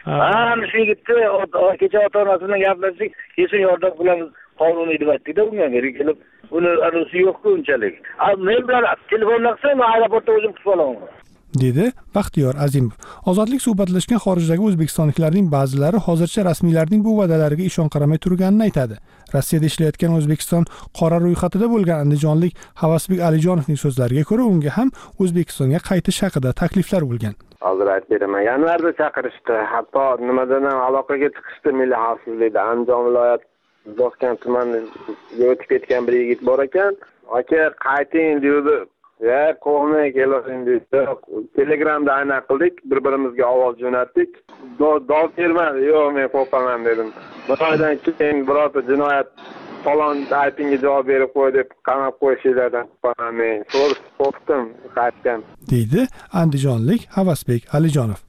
[SPEAKER 11] Ana shu yigitni kecha ota-onasi bilan gaplashdik, kesin yordam qilamiz qonuniy deb aytdik-da bunga kelib. Uni anusi yo'q-ku unchalik. Men bilan telefonda qilsam, aeroportda o'zim kutib olaman.
[SPEAKER 16] dedi Baxtiyor Azimov. Ozodlik suhbatlashgan xorijdagi o'zbekistonliklarning ba'zilari hozircha rasmiylarning bu va'dalariga ishon qaramay turganini aytadi. Rossiyada ishlayotgan O'zbekiston qora ro'yxatida bo'lgan andijonlik Havasbek Alijonovning so'zlariga ko'ra, unga ham O'zbekistonga qaytish haqida takliflar bo'lgan.
[SPEAKER 19] Hozir aytib beraman. Yanvarda chaqirishdi. Hatto nimadan ham aloqaga chiqishdi Milliy xavfsizlikda. Andijon viloyat Boskan tumaniga o'tib ketgan bir yigit bor ekan. Aka qayting dedi. Ya qo'may kelavering dedi. Telegramda aynan qildik, bir-birimizga ovoz jo'natdik. Dod bermadi. Yo'q, men qo'rqaman dedim. Bir oydan keyin birorta jinoyat falon aytingga javob berib qo'y deb qamab qo'yishlardan qo'rqaman. Men qo'rqdim, qaytdim.
[SPEAKER 16] deydi andijonlik Havasbek Alijonov.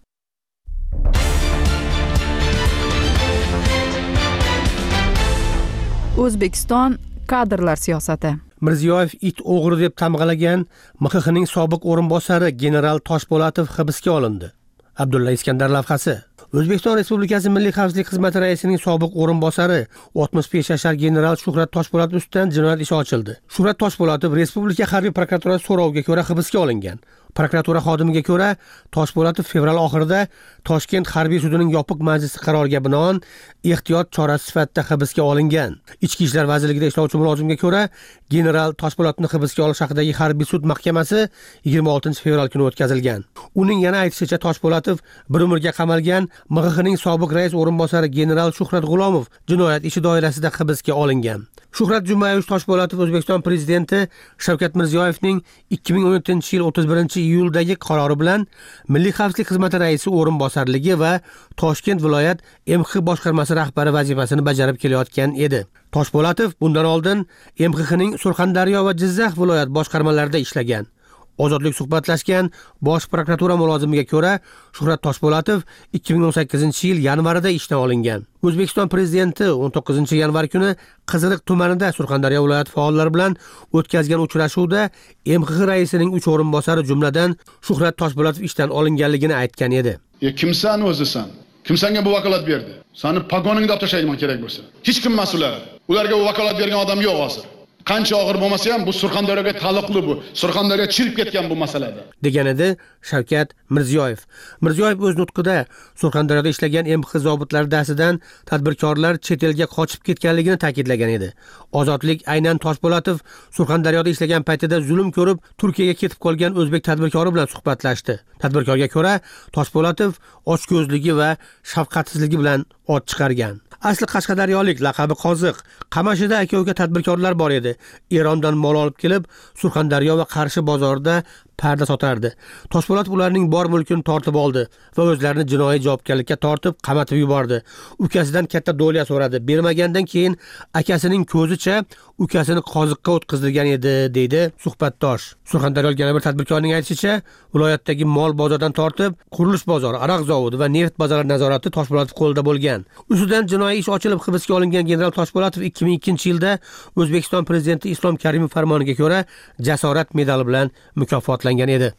[SPEAKER 1] O'zbekiston kadrlar siyosati.
[SPEAKER 15] Mirziyoyev it o'g'ri deb tamg'alagan M X Xning sobiq o'rinbosari general Toshpo'latov hibsga olindi. Abdulla Iskandar lavhasi. O'zbekiston Respublikasi Milliy xavfsizlik xizmati raisining sobiq o'rinbosari oltmish besh yashar general Shuhrat Toshpo'latov ustidan jinoyat ishi ochildi. Shuhrat Toshpo'latov Respublika harbiy prokuraturasi so'roviga ko'ra hibsga olingan. Prokuratura xodimiga ko'ra, Toshpo'latov fevral oxirida Toshkent harbiy sudining yopiq majlisi qaroriga binoan ehtiyot chorasi sifatida hibsga olingan. Ichki ishlar vazirligida ishlovchi mulozimga ko'ra, general Toshpo'latovni hibsga olish haqidagi harbiy sud mahkamasi yigirma oltinchi fevral kuni o'tkazilgan. Uning yana aytishicha, Toshpo'latov bir umrga qamalgan M X Xning sobiq rais o'rinbosari general Shuhrat G'ulomov jinoyat ishi doirasida hibsga olingan. Shuhrat Jumayevich Toshpo'latov O'zbekiston prezidenti Shavkat Mirziyoyevning ikki ming o'n yettinchi yil o'ttiz birinchi iyuldagi qarori bilan Milliy xavfsizlik xizmati raisi o'rinbosarligi va Toshkent viloyat M X boshqarmasi rahbari vazifasini bajarib kelayotgan edi. Toshpo'latov bundan oldin M X Xning Surxondaryo va Jizzax viloyat boshqarmalarida ishlagan. Ozodlik suhbatlashgan bosh prokuratura mulozimiga ko'ra, Shuhrat Toshpo'latov ikki ming o'n sakkizinchi yil yanvarida ishdan olingan. O'zbekiston prezidenti o'n to'qqizinchi yanvar kuni Qiziriq tumanida Surxondaryo viloyat faollari bilan o'tkazgan uchrashuvda M X raisining uch o'rinbosari jumladan Shuhrat Toshpo'latov ishdan olinganligini aytgan edi.
[SPEAKER 2] "E kimsan o'zisan? Kim senga bu vakolat berdi? Seni pagoningda olib tashlayman kerak bo'lsa. Hech kim mas'ul. Ularga bu vakolat bergan odam yo'q hozir. Qancha og'ir bo'lmasa ham bu Surxondaryoga taalluqli bu. Surxondaryo chirib ketgan bu masalada.
[SPEAKER 15] degan edi Shavkat Mirziyoyev. Mirziyoyev o'z nutqida Surxondaryoda ishlagan M X zobitlari dasidan tadbirkorlar chet elga qochib ketganligini ta'kidlagan edi. Ozodlik aynan Toshpo'latov Surxondaryoda ishlagan paytida zulm ko'rib Turkiyaga ketib qolgan o'zbek tadbirkori bilan suhbatlashdi. Tadbirkorga ko'ra, Toshpo'latov ochko'zligi va shafqatsizligi bilan ot chiqargan. Asli Qashqadaryolik, laqabi Qoziq, Qamashida aka-uka tadbirkorlar bor edi. Erondan mol olib kelib, Surxondaryo va Qarshi bozorida parda sotardi. Toshpo'latov ularning bor mulkini tortib oldi va o'zlarini jinoiy javobgarlikka tortib qamatib yubordi. Ukasidan katta do'liya so'radi. Bermagandan keyin akasining ko'zicha ukasini qoziqqa o'tkazdirgan edi, deydi suhbatdosh. Surxondaryolik yana bir tadbirkorning aytishicha, viloyatdagi mol bozordan tortib, qurilish bozori, aroq zavodi va neft bozorlari nazorati Toshpo'latov qo'lida bo'lgan. Ustidan jinoiy ish ochilib hibsga olingan general Toshpo'latov ikki ming ikkinchi yilda O'zbekiston prezidenti Islom Karimov farmoniga ko'ra jasorat medali bilan mukofotlangan edi.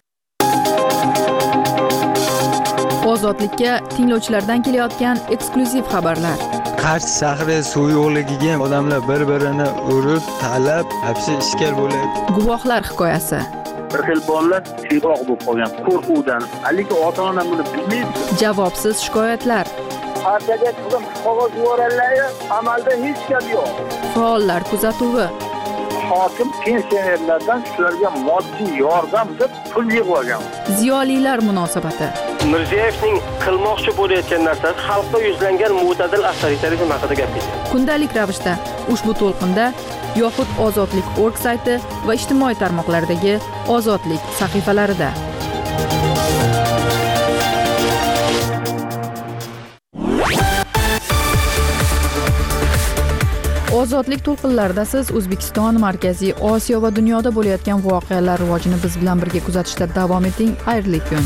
[SPEAKER 1] Ozodlikka tinglovchilardan kelayotgan eksklyuziv xabarlar.
[SPEAKER 20] Qarshi shahri suv yo'qligiga odamlar bir-birini urib, talab, hapsi ishkal bo'lyapti.
[SPEAKER 1] Guvohlar hikoyasi.
[SPEAKER 11] Bir xil bolalar siyroq bo'lib qolgan qo'rquvdan. Lekin ota-ona buni bilmaydi.
[SPEAKER 1] Javobsiz shikoyatlar.
[SPEAKER 11] Partiyaga chiqib qog'oz yuborganlar, amalda hech gap yo'q.
[SPEAKER 1] Faollar kuzatuvi.
[SPEAKER 11] Hokim pensionerlardan shularga moddiy yordam deb pul yig'ib olgan.
[SPEAKER 1] Ziyolilar munosabati.
[SPEAKER 21] Mirziyoyevning qilmoqchi bo'layotgan narsasi xalqqa yuzlangan mo'tadil avtoritarizm haqida gapirdi.
[SPEAKER 1] Kundalik ravishda ushbu to'lqinda yoxud ozodlik nokta org sayti va ijtimoiy tarmoqlardagi ozodlik sahifalarida. Ozodlik to'lqinlarida siz O'zbekiston, Markaziy Osiyo va dunyoda bo'layotgan voqealar rivojini biz bilan birga kuzatishda davom eting. Xayrli kun.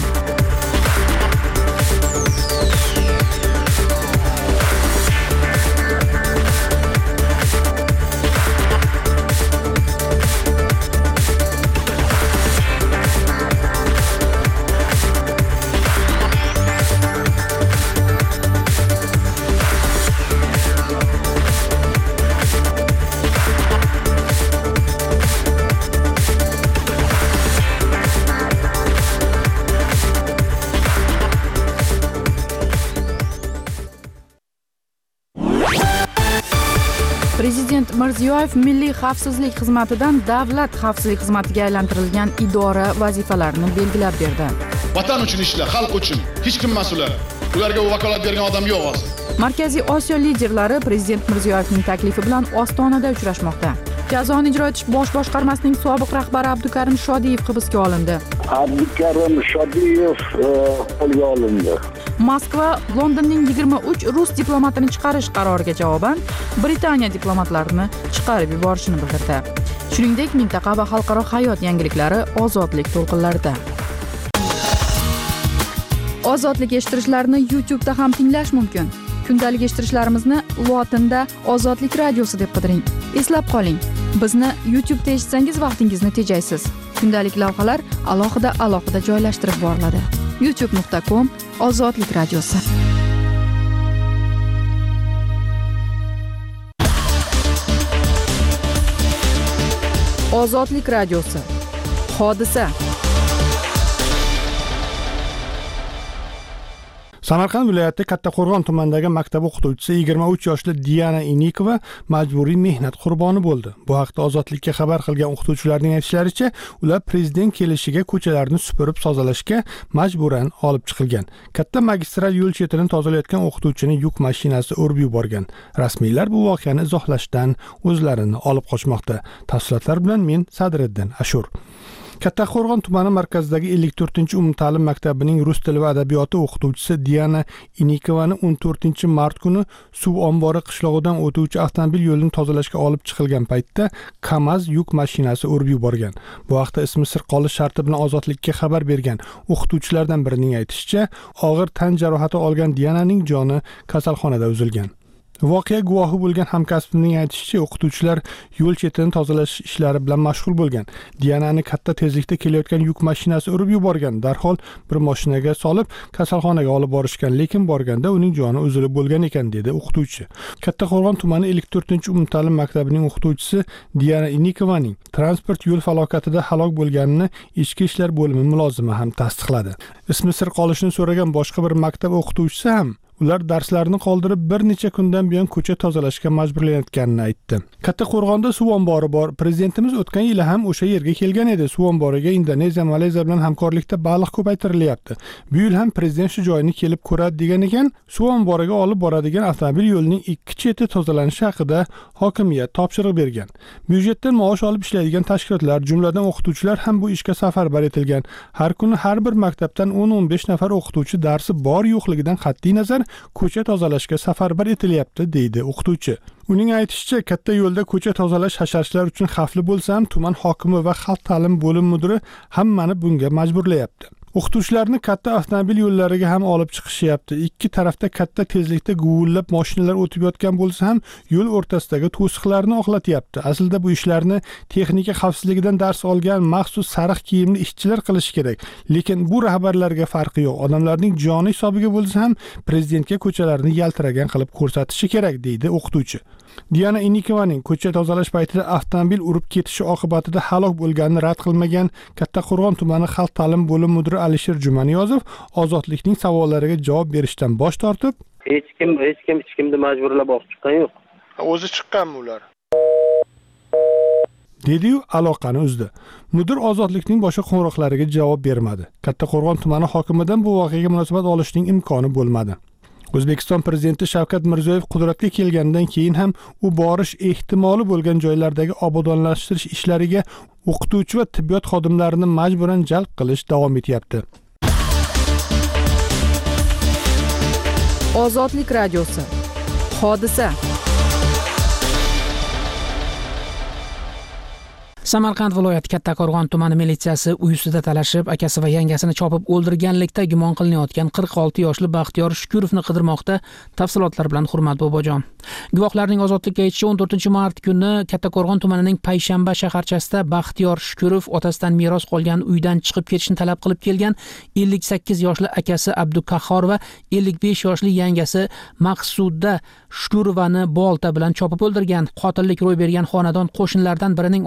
[SPEAKER 1] Prezident Mirziyoyev Milliy xavfsizlik xizmatidan Davlat xavfsizlik xizmatiga aylantirilgan idora vazifalarini belgilab berdi.
[SPEAKER 2] Vatan uchun ishla, xalq uchun. Hech kim mas'ul. Ularga vakolat bergan odam yo'q hozir.
[SPEAKER 1] Markaziy Osiyo liderlari Prezident Mirziyoyevning taklifi bilan Ostonada uchrashmoqda. Jazoni ijro etish bosh boshqarmasining sobiq rahbari Abdukarim Shodiyev hibsga olindi.
[SPEAKER 11] Abdukarim Shodiyev qo'lga olindi.
[SPEAKER 1] Moskva Londonning yigirma uch rus diplomatini chiqarish qaroriga javoban Britaniya diplomatlarini chiqarib yuborishini bildirdi. Shuningdek, mintaqa va xalqaro hayot yangiliklari ozodlik to'lqinlarida. Ozodlik eshittirishlarni YouTube da ham tinglash mumkin. Kundalik eshittirishlarimizni lotinda Ozodlik radiosi deb qidiring. Eslab qoling, bizni YouTube da eshitsangiz vaqtingizni tejaysiz. Kundalik lavhalar alohida alohida joylashtirib boriladi. youtube nuqta com Ozodlik radiosi. Ozodlik radiosi. Hodisa.
[SPEAKER 16] Samarqand viloyati Kattaqo'rg'on tumanidagi maktab o'qituvchisi yigirma uch yoshli Diana Inikova majburiy mehnat qurboni bo'ldi. Bu haqda Ozodlikka xabar qilgan o'qituvchilarning aytishlaricha, ular prezident kelishiga ko'chalarni supurib tozalashga majburan olib chiqilgan. Katta magistral yo'l chetini tozalayotgan o'qituvchini yuk mashinasi urib yuborgan. Rasmiylar bu voqeani izohlashdan o'zlarini olib qochmoqda. Tafsilotlar bilan men Sadriddin Ashur. Kattaqo'rg'on tumani markazidagi ellik to'rtinchi umumta'lim maktabining rus tili va adabiyoti o'qituvchisi Diana Inikovani o'n to'rtinchi mart kuni suv ombori qishlog'idan o'tuvchi avtomobil yo'lini tozalashga olib chiqilgan paytda KAMAZ yuk mashinasi urib yuborgan. Bu haqda ismi sir qolish sharti bilan Ozodlikka xabar bergan o'qituvchilardan birining aytishicha, og'ir tan jarohati olgan Diananing joni kasalxonada uzilgan. Voqea guvohi bo'lgan hamkasbimning aytishicha, o'qituvchilar yo'l chetini tozalash ishlari bilan mashg'ul bo'lgan. Dianani katta tezlikda kelayotgan yuk mashinasi urib yuborgan. Darhol bir mashinaga solib kasalxonaga olib borishgan, lekin borganda uning joni uzilib bo'lgan ekan, dedi o'qituvchi. Kattaqo'rg'on tumani ellik to'rtinchi umumta'lim maktabining o'qituvchisi Diana Inikovaning transport yo'l falokatida halok bo'lganini ichki ishlar bo'limi mulozimi ham tasdiqladi. Ismi sir qolishini so'ragan boshqa bir maktab o'qituvchisi ham ular darslarni qoldirib bir necha kundan buyon ko'cha tozalashga majburlanayotganini aytdi. Kattaqo'rg'onda suv ombori bor. Prezidentimiz o'tgan yili ham o'sha yerga kelgan edi. Suv omboriga Indoneziya, Malayziya bilan hamkorlikda baliq ko'paytirilyapti. Bu yil ham prezident shu joyni kelib ko'radi degan ekan. Suv omboriga olib boradigan avtomobil yo'lining ikki cheti tozalanishi haqida hokimiyat topshiriq bergan. Byudjetdan maosh olib ishlaydigan tashkilotlar, jumladan o'qituvchilar ham bu ishga safarbar etilgan. Har kuni har bir maktabdan o'n o'n besh nafar o'qituvchi darsi bor yo'qligidan qat'iy nazar ko'cha tozalashga safarbar etilyapti, deydi o'qituvchi. Uning aytishicha, katta yo'lda ko'cha tozalash hasharchilar uchun xavfli bo'lsa ham tuman hokimi va xalq ta'lim bo'lim mudiri hammani bunga majburlayapti. O'qituvchilarni katta avtomobil yo'llariga ham olib chiqishyapti. Ikki tarafda katta tezlikda guvullab mashinalar o'tib yotgan bo'lsa ham yo'l o'rtasidagi to'siqlarni oqlatyapti. Aslida bu ishlarni texnika xavfsizligidan dars olgan maxsus sariq kiyimli ishchilar qilishi kerak. Lekin bu rahbarlarga farqi yo'q. Odamlarning joni hisobiga bo'lsa ham prezidentga ko'chalarni yaltiragan qilib ko'rsatishi kerak, deydi o'qituvchi. Diana Inikovaning ko'cha tozalash paytida avtomobil urib ketishi oqibatida halok bo'lganini rad qilmagan Kattaqo'rg'on tumani xalq ta'lim bo'lim mudiri Alisher Jumaniyozov Ozodlikning savollariga javob berishdan bosh tortib,
[SPEAKER 21] hech kim hech kim hech kimni majburlab olib chiqqan yo'q.
[SPEAKER 12] O'zi chiqqanmi ular?
[SPEAKER 16] dedi-yu aloqani uzdi. Mudir Ozodlikning boshqa qo'ng'iroqlariga javob bermadi. Kattaqo'rg'on tumani hokimidan bu voqeaga munosabat olishning imkoni bo'lmadi. O'zbekiston prezidenti Shavkat Mirziyoyev qudratga kelgandan keyin ham u borish ehtimoli bo'lgan joylardagi obodonlashtirish ishlariga o'qituvchi va tibbiyot xodimlarini majburan jalb qilish davom etyapti.
[SPEAKER 1] Ozodlik radiosi. Hodisa.
[SPEAKER 6] Samarqand viloyati Kattaqo'rg'on tumani militsiyasi uy ustida talashib, akasi va yangasini chopib o'ldirganlikda gumon qilinayotgan qirq olti yoshli Baxtiyor Shukurovni qidirmoqda. Tafsilotlar bilan Hurmat Bobojon. Guvohlarning Ozodlikka aytishicha, o'n to'rtinchi mart kuni Kattaqo'rg'on tumanining Payshanba shaharchasida Baxtiyor Shukurov otasidan meros qolgan uydan chiqib ketishni talab qilib kelgan ellik sakkiz yoshli akasi Abdukahhor va ellik besh yoshli yangasi Maqsuda Shukurovani bolta bilan chopib o'ldirgan. Qotillik ro'y bergan xonadon qo'shnilardan birining Ozodlikka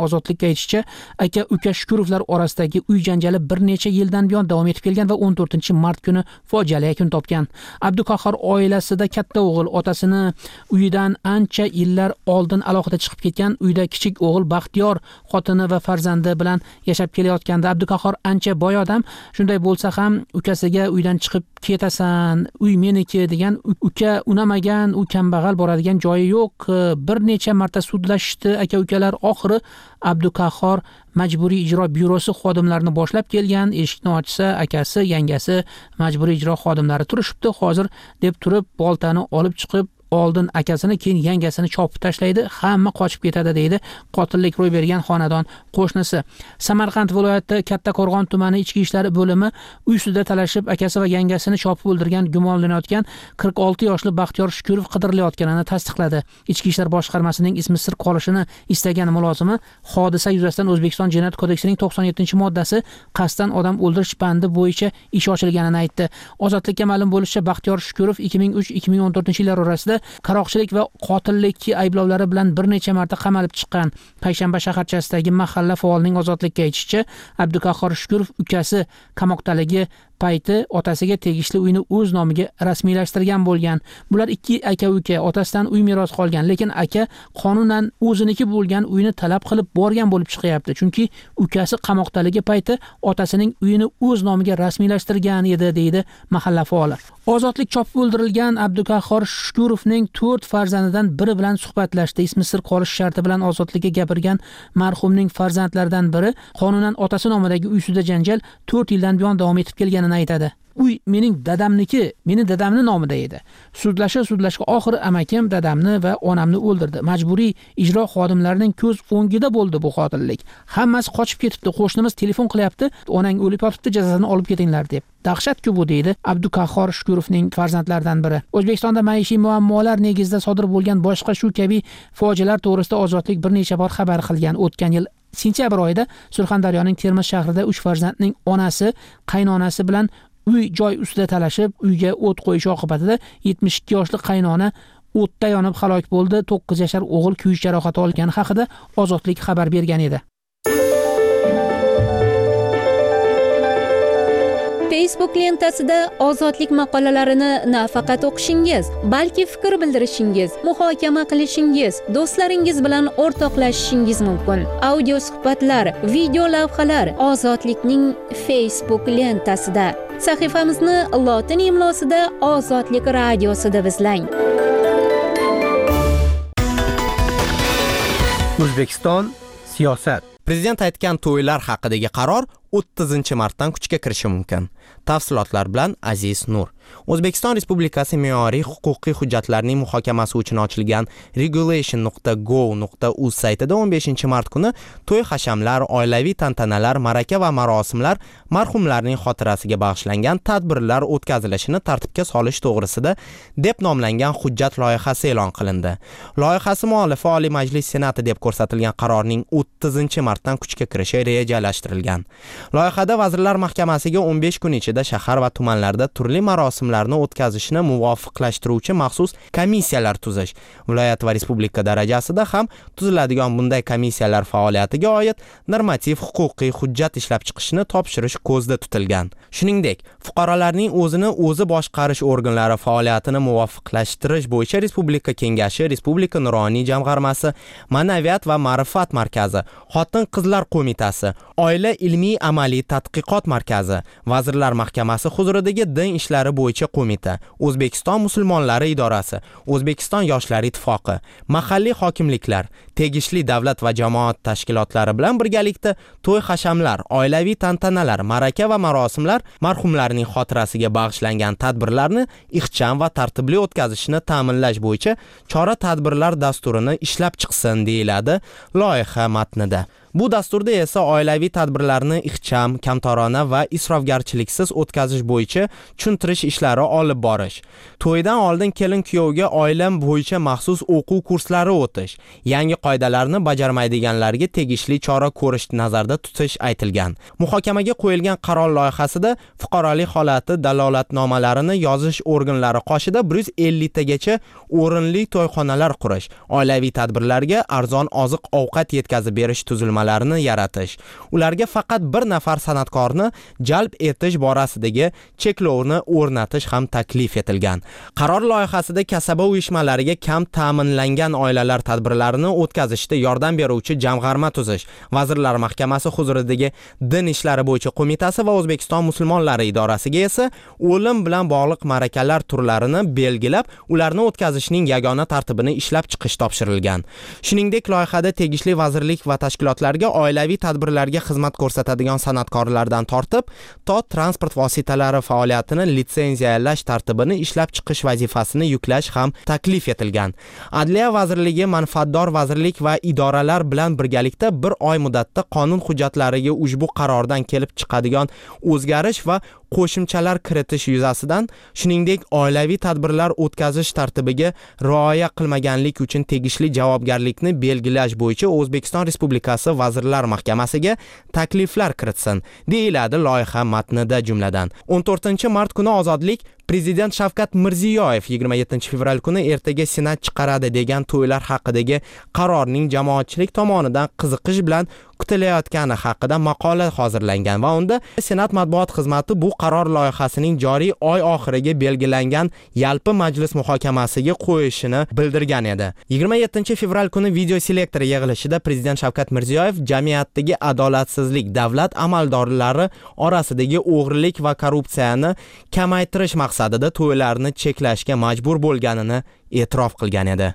[SPEAKER 6] aytishicha, aka uka Shukurovlar orasidagi uy janjali bir necha yildan buyon davom etib kelgan va o'n to'rtinchi mart kuni fojiali yakun topgan. Abduqahhor oilasida katta o'g'il otasini uyidan ancha yillar oldin alohida chiqib ketgan. Uyda kichik o'g'il Baxtiyor xotini va farzandi bilan yashab kelayotganda Abduqahhor ancha boy odam. Shunday bo'lsa ham ukasiga uydan chiqib ketasan, uy meniki degan, uka unamagan, u kambag'al boradigan joyi yo'q. Bir necha marta sudlashdi aka-ukalar. Oxiri Abduqahhor Majburiy ijro byurosi xodimlarini boshlab kelgan. Eshikni ochsa akasi, yangasi majburiy ijro xodimlari turishibdi. Hozir deb turib boltani olib chiqib oldin akasini, keyin yangasini chopib tashlaydi, hamma qochib ketadi deydi qotillik ro'y bergan xonadon qo'shnisi. Samarqand viloyati Kattaqo'rg'on tumani ichki ishlar bo'limi uy ustida talashib akasi va yangasini chopib o'ldirgan gumonlanayotgan qirq olti yoshli Baxtiyor Shukurov qidirilayotganini tasdiqladi. Ichki ishlar boshqarmasining ismi sir qolishini istagan mulozimi hodisa yuzasidan O'zbekiston Jinoyat kodeksining to'qson yettinchi moddasi qasddan odam o'ldirish bandi bo'yicha ish ochilganini aytdi. Ozodlikka ma'lum bo'lishicha, Baxtiyor Shukurov ikki ming uch ikki ming o'n to'rtinchi yillar orasida qaroqchilik va qotillik ayblovlari bilan bir necha marta qamalib chiqqan. Payshanba shaharchasidagi mahalla faolining ozodlikka aytishicha, Abduqahhor Shukurov ukasi qamoqdaligi payti otasiga tegishli uyni o'z nomiga rasmiylashtirgan bo'lgan. Bular ikki aka-uka, otasidan uy meros qolgan, lekin aka qonunan o'ziniki bo'lgan uyni talab qilib borgan bo'lib chiqyapti. Chunki ukasi qamoqdaligi payti otasining uyini o'z nomiga rasmiylashtirgan edi, deydi mahalla faoli. Ozodlik chopib o'ldirilgan Abduqahhor Shukurovning to'rt farzandidan biri bilan suhbatlashdi. Ismi sir qolish sharti bilan ozodlikka gapirgan marhumning farzandlaridan biri qonunan otasi nomidagi uy ustida janjal to'rt yildan buyon davom etib kelganini aytadi. Uy mening dadamniki, meni dadamni nomida edi. Sudlasha sudlashga oxiri amakim dadamni va onamni o'ldirdi. Majburiy ijro xodimlarining ko'z o'ngida bo'ldi bu qotillik. Hammasi qochib ketibdi. Qo'shnimiz telefon qilyapti, onang o'lib yotibdi, jazosini olib ketinglar deb. Dahshat-ku bu, deydi Abduqahhor Shukurovning farzandlaridan biri. O'zbekistonda maishiy muammolar negizida sodir bo'lgan boshqa shu kabi fojialar to'g'risida Ozodlik bir necha bor xabar qilgan. O'tgan yil sentyabr oyida Surxondaryoning Termiz shahrida uch farzandning onasi, qaynonasi bilan uy joy ustida talashib, uyga o't qo'yish oqibatida yetmish ikki yoshli qaynona o'tda yonib halok bo'ldi. to'qqiz yashar o'g'il kuyish jarohati olgani haqida Ozodlik xabar bergan edi.
[SPEAKER 4] Facebook lentasida Ozodlik maqolalarini nafaqat o'qishingiz, balki fikr bildirishingiz, muhokama qilishingiz, do'stlaringiz bilan o'rtoqlashishingiz mumkin. Audio suhbatlar, video lavhalar Ozodlikning Facebook lentasida. Sahifamizni lotin imlosida Ozodlik radiosida izlang.
[SPEAKER 15] O'zbekiston siyosat.
[SPEAKER 22] Prezident aytgan to'ylar haqidagi qaror o'ttizinchi martdan kuchga kirishi mumkin. Tafsilotlar bilan Aziz Nur. O'zbekiston Respublikasi me'yoriy huquqiy hujjatlarning muhokamasi uchun ochilgan regulation nuqta gov nuqta uz saytida o'n beshinchi mart kuni to'y hashamlar, oilaviy tantanalar, ma'raka va marosimlar, marhumlarning xotirasiga bag'ishlangan tadbirlar o'tkazilishini tartibga solish to'g'risida deb nomlangan hujjat loyihasi e'lon qilindi. Loyihasi muallifi Oliy Majlis Senati deb ko'rsatilgan qarorning o'ttizinchi martdan kuchga kirishi rejalashtirilgan. Loyihada Vazirlar Mahkamasiga o'n besh kun ichida shahar va tumanlarda turli marosimlarni o'tkazishni muvofiqlashtiruvchi maxsus komissiyalar tuzish, viloyat va respublika darajasida ham tuziladigan bunday komissiyalar faoliyatiga oid normativ huquqiy hujjat ishlab chiqishni topshirish ko'zda tutilgan. Shuningdek, fuqarolarning o'zini o'zi boshqarish organlari faoliyatini muvofiqlashtirish bo'yicha Respublika Kengashi, Respublika Nuroniy jamg'armasi, Ma'naviyat va ma'rifat markazi, Xotin-qizlar qo'mitasi, Oila ilmiy amaliy tadqiqot markazi, Vazirlar Mahkamasi huzuridagi din ishlari bo'yicha qo'mita, O'zbekiston musulmonlari idorasi, O'zbekiston yoshlar ittifoqi, mahalliy hokimliklar, tegishli davlat va jamoat tashkilotlari bilan birgalikda to'y hashamlar, oilaviy tantanalar, ma'raka va marosimlar, marhumlarning xotirasiga bag'ishlangan tadbirlarni ixcham va tartibli o'tkazishni ta'minlash bo'yicha chora-tadbirlar dasturini ishlab chiqsin, deyiladi loyiha matnida. Bu dasturda esa oilaviy tadbirlarni ixcham, kamtarona va isrofgarchiliksiz o'tkazish bo'yicha tushuntirish ishlari olib borish, to'ydan oldin kelin-kuyovga oilam bo'yicha maxsus o'quv kurslari o'tish, yangi qoidalarni bajarmaydiganlarga tegishli chora ko'rish nazarda tutish aytilgan. Muhokamaga qo'yilgan qaror loyihasida fuqarolik holati dalolatnomalarini yozish organlari qoshida bir yuz ellik tagacha o'rinli to'yxonalar qurish, oilaviy tadbirlarga arzon oziq-ovqat yetkazib berish tuzilmalari uyushmalarini yaratish, ularga faqat bir nafar san'atkorni jalb etish borasidagi cheklovni o'rnatish ham taklif etilgan. Qaror loyihasida kasaba uyushmalariga kam ta'minlangan oilalar tadbirlarini o'tkazishda yordam beruvchi jamg'arma tuzish, Vazirlar Mahkamasi huzuridagi Din ishlari bo'yicha qo'mitasi va O'zbekiston musulmonlari idorasiga esa o'lim bilan bog'liq ma'rakalar turlarini belgilab, ularni o'tkazishning yagona tartibini ishlab chiqish topshirilgan. Shuningdek, loyihada tegishli vazirlik va tashkilotlarga oilaviy tadbirlarga xizmat ko'rsatadigan san'atkorlardan tortib, to transport vositalari faoliyatini litsenziyalash tartibini ishlab chiqish vazifasini yuklash ham taklif etilgan. Adliya vazirligi manfaatdor vazirlik va idoralar bilan birgalikda bir oy muddatda qonun hujjatlariga ushbu qarordan kelib chiqadigan o'zgarish va qo'shimchalar kiritish yuzasidan, shuningdek oilaviy tadbirlar o'tkazish tartibiga rioya qilmaganlik uchun tegishli javobgarlikni belgilash bo'yicha O'zbekiston Respublikasi Vazirlar Mahkamasiga takliflar kiritsin, deyiladi loyiha matnida. Jumladan o'n to'rtinchi mart kuni Ozodlik Prezident Shavkat Mirziyoyev yigirma yettinchi fevral kuni ertaga Senat chiqaradi degan to'ylar haqidagi qarorning jamoatchilik tomonidan qiziqish bilan kutilayotgani haqida maqola hozirlangan va unda Senat matbuot xizmati bu qaror loyihasining joriy oy oxiriga belgilangan yalpi majlis muhokamasiga qo'yishini bildirgan edi. yigirma yettinchi fevral kuni video selektor yig'ilishida Prezident Shavkat Mirziyoyev jamiyatdagi adolatsizlik, davlat amaldorlari orasidagi o'g'rilik va korrupsiyani kamaytirish maqsadida to'ylarni cheklashga majbur bo'lganini e'tirof qilgan edi.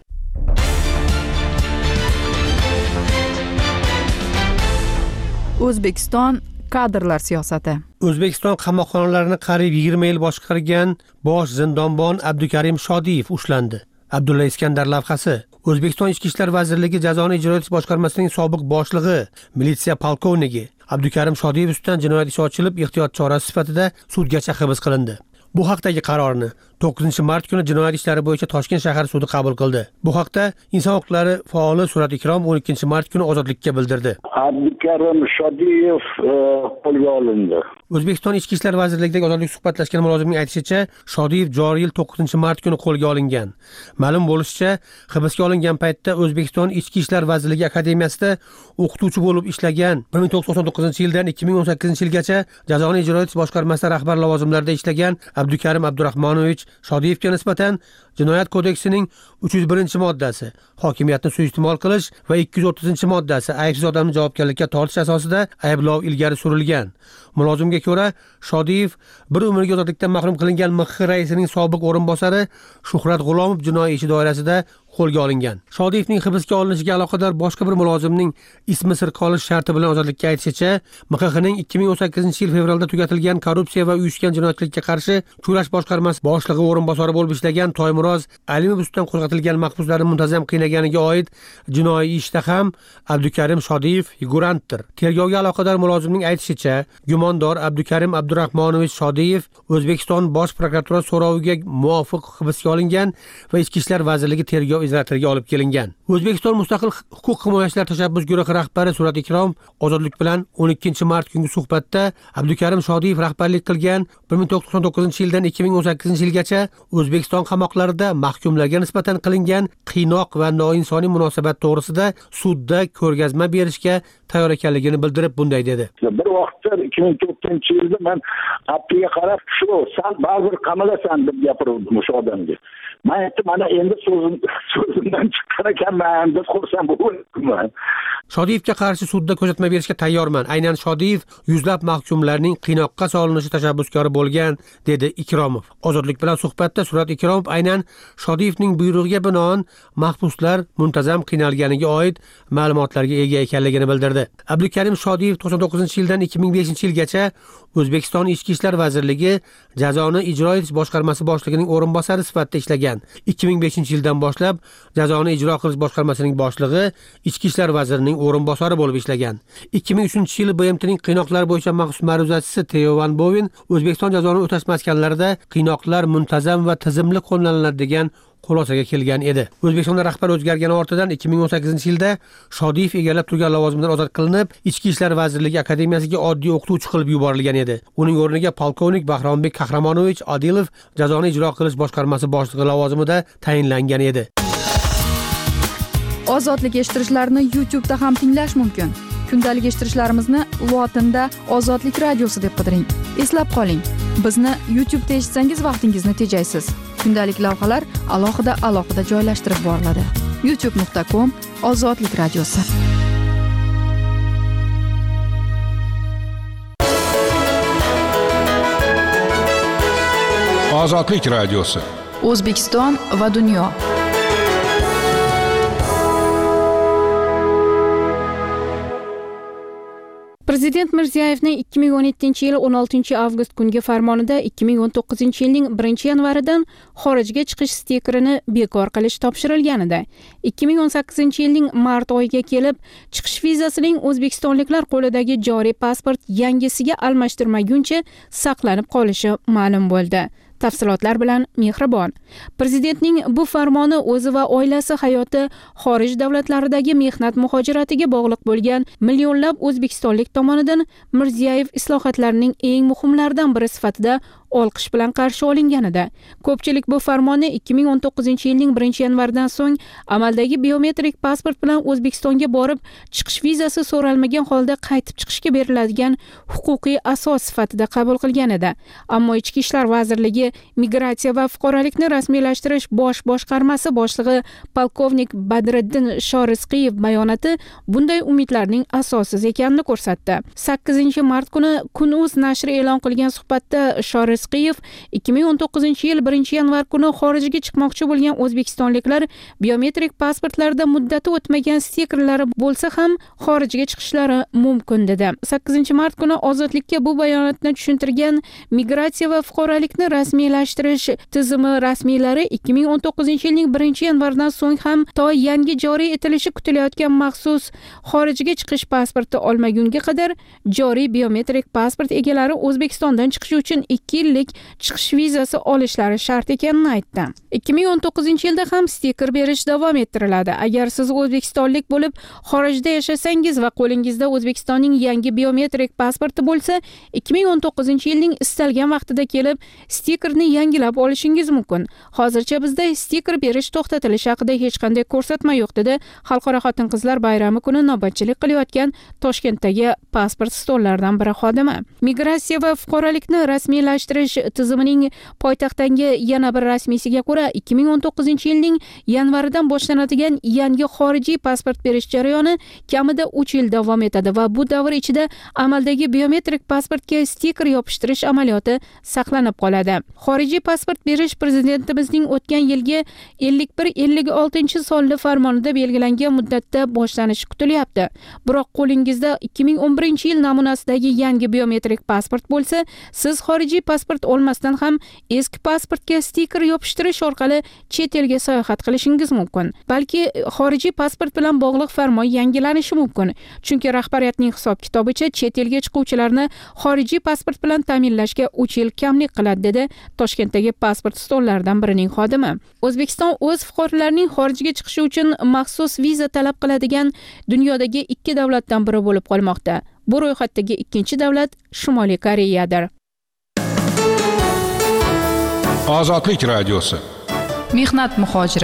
[SPEAKER 1] O'zbekiston kadrlar siyosati.
[SPEAKER 15] O'zbekiston qamoqxonalarini qariyb yigirma yil boshqargan bosh zindonbon Abdukarim Shodiyev ushlandi. Abdulla Iskandar lavhasi. O'zbekiston Ichki ishlar vazirligi jazoni ijro etish boshqarmasining sobiq boshlig'i, militsiya polkovniki Abdukarim Shodiyev ustidan jinoyat ishi ochilib, ehtiyot chorasi sifatida sudgacha hibs qilindi. Bu haqdagi qarorni to'qqizinchi mart kuni jinoyat ishlari bo'yicha Toshkent shahar sudi qabul qildi. Bu haqda inson huquqlari faoli Surat Ikrom o'n ikkinchi mart kuni Ozodlikka bildirdi.
[SPEAKER 3] Abdukarim Shodiyev qo'lga olindi.
[SPEAKER 15] O'zbekiston Ichki ishlar vazirligidagi ozodlik suhbatlashgan mulozimning aytishicha, Shodiyev joriy yil to'qqizinchi mart kuni qo'lga olingan. Ma'lum bo'lishicha, hibsga olingan paytda O'zbekiston Ichki ishlar vazirligi akademiyasida o'qituvchi bo'lib ishlagan. bir ming to'qqiz yuz to'qson to'qqizinchi yildan ikki ming o'n sakkizinchi yilgacha jazoni ijro etish boshqarmasida rahbar lavozimlarida ishlagan Abdukarim Abdurahmonovich Shodiyevga nisbatan Jinoyat kodeksining uch yuz birinchi moddasi hokimiyatni suiiste'mol qilish va ikki yuz o'ttizinchi moddasi aybsiz odamni javobgarlikka tortish asosida ayblov ilgari surilgan. Mulozimga ko'ra, Shodiyev bir umrga ozodlikdan mahrum qilingan M X raisining sobiq o'rinbosari Shuhrat G'ulomov jinoiy ishi doirasida qo'lga olingan. Shodiyevning hibsga olinishiga aloqador boshqa bir mulozimning ismi sir qolish sharti bilan ozodlikka aytishicha, M X ning ikki ming o'n sakkizinchi yil fevralda tugatilgan korrupsiya va uyushgan jinoyatchilikka qarshi kurash boshqarmasi boshlig'i o'rinbosari bo'lib ishlagan Toymuroz Alimov ustidan qo'zg'atilgan mahbuslarni muntazam qiynaganiga oid jinoiy ishda ham Abdukarim Shodiyev figurantdir. Tergovga aloqador mulozimning aytishicha, gumondor Abdukarim Abdurahmonovich Shodiyev O'zbekiston Bosh prokuraturasi so'roviga muvofiq hibsga olingan va Ichki ishlar vazirligi tergov izolatoriga olib kelingan. O'zbekiston Mustaqil huquq himoyachilar tashabbus guruhi rahbari Surat Ikrom Ozodlik bilan o'n ikkinchi mart kungi suhbatda Abdukarim Shodiyev rahbarlik qilgan bir ming to'qqiz yuz to'qson to'qqizinchi yildan ikki ming o'n sakkizinchi yilgacha O'zbekiston qamoqlarida mahkumlarga nisbatan qilingan qiynoq va noinsoniy munosabat to'g'risida sudda ko'rgazma berishga tayyor ekanligini bildirib bunday dedi.
[SPEAKER 3] Bir vaqtda ikki ming to'rtinchi yilda men appiga qarab, shu sen ba'zi qamalasan deb gapirdim o'sha odamga. Men aytdim, mana endi so'zim so'zimdan chiqqan ekanman deb xursand bo'ldim.
[SPEAKER 15] Shodiyevga qarshi sudda ko'rsatma berishga tayyorman. Aynan Shodiyev yuzlab mahkumlarning qiynoqqa solinishi tashabbuskori bo'lgan, dedi Ikromov. Ozodlik bilan suhbatda Surat Ikromov aynan Shodiyevning buyrug'iga binoan mahbuslar muntazam qiynalganiga oid ma'lumotlarga ega ekanligini bildirdi. Abdukarim Shodiyev to'qson to'qqizinchi yildan ikki ming beshinchi yilgacha O'zbekiston Ichki ishlar vazirligi jazoni ijro etish boshqarmasi boshlig'ining o'rinbosari sifatida ishlagan. ikki ming beshinchi yildan boshlab jazoni ijro qilish boshqarmasining boshlig'i, Ichki ishlar vazirining o'rinbosari bo'lib ishlagan. ikki ming uchinchi yili B M T'ning qiynoqlar bo'yicha maxsus ma'ruzachisi Teo Van Bovin O'zbekiston jazoni o'tash maskanlarida qiynoqlar muntazam va tizimli qo'llaniladi degan xulosaga kelgan edi. O'zbekistonda rahbar o'zgargani ortidan ikki ming o'n sakkizinchi yilda Shodiyev egallab turgan lavozimidan ozod qilinib, Ichki ishlar vazirligi akademiyasiga oddiy o'qituvchi qilib yuborilgan edi. Uning o'rniga polkovnik Bahrombek Qahramonovich Odilov jazoni ijro qilish boshqarmasi boshlig'i lavozimida tayinlangan edi.
[SPEAKER 1] Ozodlik eshittirishlarini YouTube'da ham tinglash mumkin. Kundalik eshittirishlarimizni lotinda Ozodlik radiosi deb qidiring. Eslab qoling, bizni YouTube'da eshitsangiz vaqtingizni tejaysiz. Kundalik lavhalar alohida alohida joylashtirib boriladi. youtube nuqta com Ozodlik radiosi.
[SPEAKER 5] Ozodlik radiosi.
[SPEAKER 1] O'zbekiston va dunyo.
[SPEAKER 4] Prezident Mirziyoyevning ikki ming o'n yettinchi yil o'n oltinchi avgust kungi farmonida ikki ming o'n to'qqizinchi yilning birinchi yanvaridan xorijga chiqish stikerini bekor qilish topshirilgan edi. ikki ming o'n sakkizinchi yilning mart oyiga kelib, chiqish vizasining o'zbekistonliklar qo'lidagi joriy pasport yangisiga almashtirmaguncha saqlanib qolishi ma'lum bo'ldi. Tafsilotlar bilan Mehribon. Prezidentning bu farmoni o'zi va oilasi hayoti xorij davlatlaridagi mehnat muhojiratiga bog'liq bo'lgan millionlab o'zbekistonlik tomonidan Mirziyoyev islohotlarining eng muhimlaridan biri sifatida olqish bilan qarshi olingan edi. Ko'pchilik bu farmonni ikki ming o'n to'qqizinchi yilning birinchi yanvaridan so'ng amaldagi biometrik pasport bilan O'zbekistonga borib, chiqish vizasi so'ralmagan holda qaytib chiqishga beriladigan huquqiy asos sifatida qabul qilgan edi. Ammo Ichki ishlar vazirligi Migratsiya va fuqarolikni rasmiylashtirish bosh boshqarmasi boshlig'i polkovnik Badriddin Shorizqiyev bayonoti bunday umidlarning asossiz ekanini ko'rsatdi. sakkizinchi mart kuni Kun.uz nashri e'lon qilgan suhbatda Shorizqiyev ikki ming o'n to'qqizinchi yil birinchi yanvar kuni xorijga chiqmoqchi bo'lgan o'zbekistonliklar biometrik pasportlarda muddati o'tmagan stikerlari bo'lsa ham xorijga chiqishlari mumkin dedi. sakkizinchi mart kuni Ozodlikka bu bayonotni tushuntirgan Migratsiya va fuqarolikni rasmiylashtirish tizimi rasmiylari ikki ming o'n to'qqizinchi yilning birinchi yanvaridan so'ng ham to yangi joriy etilishi kutilayotgan maxsus xorijga chiqish pasporti olmagunga qadar joriy biometrik pasport egalari O'zbekistondan chiqish uchun ikki yillik chiqish vizasi olishlari shart ekanini aytdi. ikki ming o'n to'qqizinchi yilda ham stiker berish davom ettiriladi. Agar siz o'zbekistonlik bo'lib xorijda yashasangiz va qo'lingizda O'zbekistonning yangi biometrik pasporti bo'lsa, ikki ming o'n to'qqizinchi yilning istalgan vaqtida kelib stikerni yangilab olishingiz mumkin. Hozircha bizda stiker berish to'xtatilishi haqida hech qanday ko'rsatma yo'q dedi Xalqaro xotin-qizlar bayrami kuni navbatchilik qilayotgan Toshkentdagi pasport stollaridan biri xodimi. Migratsiya va fuqarolikni rasmiylashtirish tizimining poytaxtdagi yana bir rasmiysiga ko'ra ikki ming o'n to'qqizinchi yilning yanvaridan boshlanadigan yangi xorijiy pasport berish jarayoni kamida uch yil davom etadi va bu davr ichida amaldagi biometrik pasportga stiker yopishtirish amaliyoti saqlanib qoladi. Xorijiy pasport berish prezidentimizning o'tgan yilgi ellik bir ellik oltinchi sonli farmonida belgilangan muddatda boshlanishi kutilyapti. Biroq qo'lingizda ikki ming o'n birinchi yil namunasidagi yangi biometrik pasport bo'lsa, siz xorijiy pasport olmasdan ham eski pasportga stiker yopishtirish orqali chet elga sayohat qilishingiz mumkin. Balki xorijiy pasport bilan bog'liq farmon yangilanishi mumkin. Chunki rahbariyatning hisob-kitobicha chet elga chiquvchilarni xorijiy pasport bilan ta'minlashga uch yil kamlik qiladi dedi Toshkentdagi pasport stollaridan birining xodimi. O'zbekiston o'z fuqarolarining xorijga chiqishi uchun maxsus viza talab qiladigan dunyodagi ikki davlatdan biri bo'lib qolmoqda. Bu ro'yxatdagi ikkinchi davlat Shimoliy Koreyadir.
[SPEAKER 5] Ozodlik radiosi.
[SPEAKER 1] Mehnat muhojiri.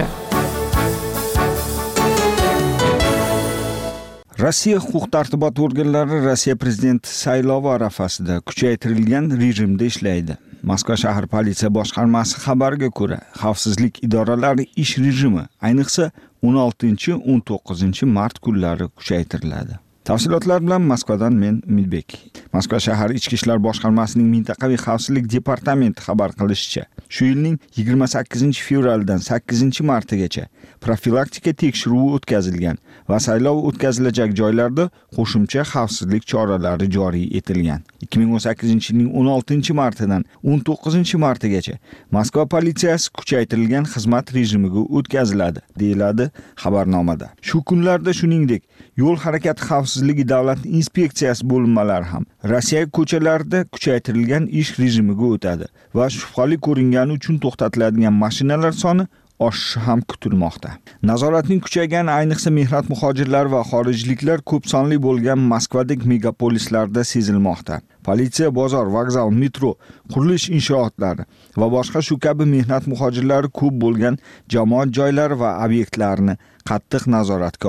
[SPEAKER 7] Rossiya huquq-tartibot organlari Rossiya prezidenti saylovi arafasida kuchaytirilgan rejimda ishlaydi. Moskva shahar politsiya boshqarmasi xabariga ko'ra, xavfsizlik idoralari ish rejimi ayniqsa o'n oltinchi o'n to'qqizinchi mart kunlari kuchaytiriladi. Tafsilotlar bilan Moskvadan men Umidbek. Moskva shahar ichki ishlar boshqarmasining mintaqaviy xavfsizlik departamenti xabar qilishicha, shu yilning yigirma sakkizinchi fevraldan sakkizinchi martigacha profilaktika tekshiruvi o'tkazilgan va saylov o'tkazilajak joylarda qo'shimcha xavfsizlik choralari joriy etilgan. ikki ming o'n sakkizinchi yilning o'n oltinchi martidan o'n to'qqizinchi martigacha Moskva politsiyasi kuchaytirilgan xizmat rejimiga o'tkaziladi, deyiladi xabarnomada. Shu kunlarda shuningdek, yo'l harakati xavfsizligi davlat inspeksiyasi bo'linmalari ham Rossiya ko'chalarida kuchaytirilgan ish rejimiga o'tadi va shubhali ko'ringani uchun to'xtatiladigan mashinalar soni oshishi ham kutilmoqda. Nazoratning kuchaygani ayniqsa mehnat muhojirlari va xorijliklar ko'p sonli bo'lgan Moskvadagi megapolislarda sezilmoqda. Politsiya, bozor, vokzal, metro, qurilish inshootlari va boshqa shu kabi mehnat muhojirlari ko'p bo'lgan jamoat joylari va obyektlarni qattiq nazoratga oldi.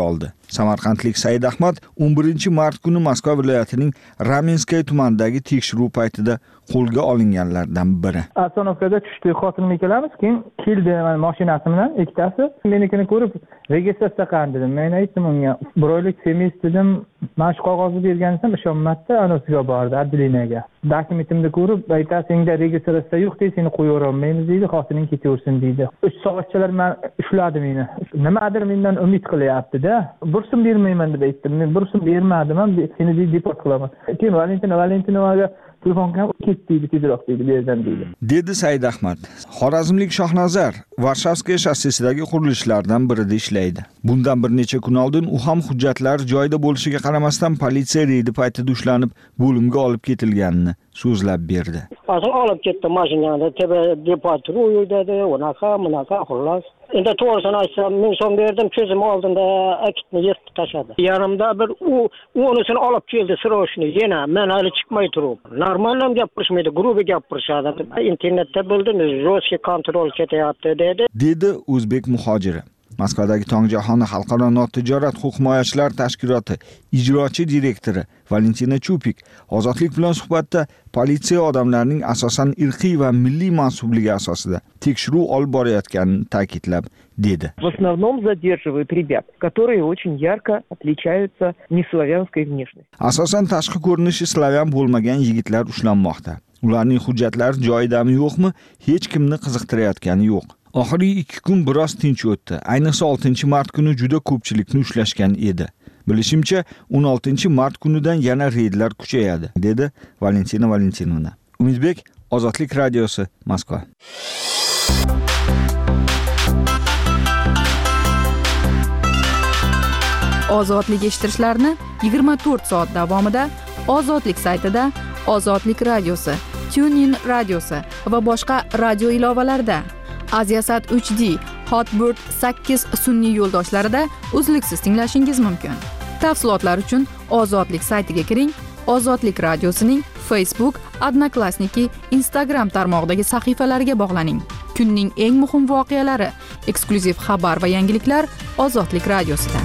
[SPEAKER 7] Samarqandlik Said Ahmad o'n birinchi mart kuni Moskva viloyatining Ramenskaya tumanidagi tekshiruv paytida qo'lga olinganlardan biri.
[SPEAKER 9] Astanovkada tushdik, xotinim ikkalamiz, keyin keldi mana mashinasi bilan ikkitasi. Menikini ko'rib, registratsiya qilgan dedim. Men aytdim unga, bir oylik semis dedim, mana shu qog'ozni bergansam ishonmadi, anasiga bordi, adliniyaga. Dokumentimni ko'rib, aytadi, senga registratsiya yo'q, deydi, seni qo'yavermaymiz deydi, xotining ketaversin deydi. uch soatchalar men ushladi meni. Nimadir mendan umid qilyapti-da. Bir so'm bermayman deb aytdim. Men bir so'm bermadim, men seni deport qilaman. Keyin Valentina Valentinovaga telefonga ketdi, tezroq deydi, berdan deydi.
[SPEAKER 7] Dedi Said Ahmad. Xorazmlik Shohnazar Varshavskiy shossesisidagi qurilishlardan birida ishlaydi. Bundan bir necha kun oldin u ham hujjatlar joyida bo'lishiga qaramasdan politsiya reydi paytida ushlanib, bo'limga olib ketilganini so'zlab berdi.
[SPEAKER 10] Hozir olib ketdi mashinada, tebe depatruy dedi, unaqa, bunaqa xullas. Endi to'g'risini aytsam, men so'm berdim, ko'zim oldinda akitni yirtib tashladi. Yanimda bir u unisini olib keldi srochni, yana men hali chiqmay turib. Normalam gapirishmaydi, grubi gapirishadi. Internetda bildim, jostki kontrol ketyapti dedi.
[SPEAKER 7] Dedi o'zbek muhojiri. Moskvadagi Tong jahoni xalqaro notijorat huquq himoyachilar tashkiloti ijrochi direktori Valentina Chupik Ozodlik bilan suhbatda politsiya odamlarning asosan irqiy va milliy mansubligi asosida tekshiruv olib borayotganini ta'kidlab dedi.
[SPEAKER 23] В основном задерживают ребят, которые очень ярко отличаются неславянской внешностью.
[SPEAKER 7] Asosan tashqi ko'rinishi slavyan bo'lmagan yigitlar ushlanmoqda. Ularning hujjatlari joyidami yo'qmi, hech kimni qiziqtirayotgani yo'q. Oxirgi ikki kun biroz tinch o'tdi. Ayniqsa oltinchi mart kuni juda ko'pchilikni ushlashgan edi. Bilishimcha, o'n oltinchi mart kunidan yana reydlar kuchayadi, dedi Valentina Valentinova. Umidbek, Ozodlik radiosi, Moskva.
[SPEAKER 1] Ozodlik eshittirishlarni yigirma to'rt soat davomida Ozodlik saytida, Ozodlik radiosi, TuneIn radiosi va boshqa radio ilovalarida, Aziasat uch D, Hotbird sakkiz sun'iy yo'ldoshlarida uzluksiz tinglashingiz mumkin. Tafsilotlar uchun Ozodlik saytiga kiring, Ozodlik radiosining Facebook, Odnoklassniki, Instagram tarmog'idagi sahifalariga bog'laning. Kunning eng muhim voqealari, eksklyuziv xabar va yangiliklar Ozodlik radiosida.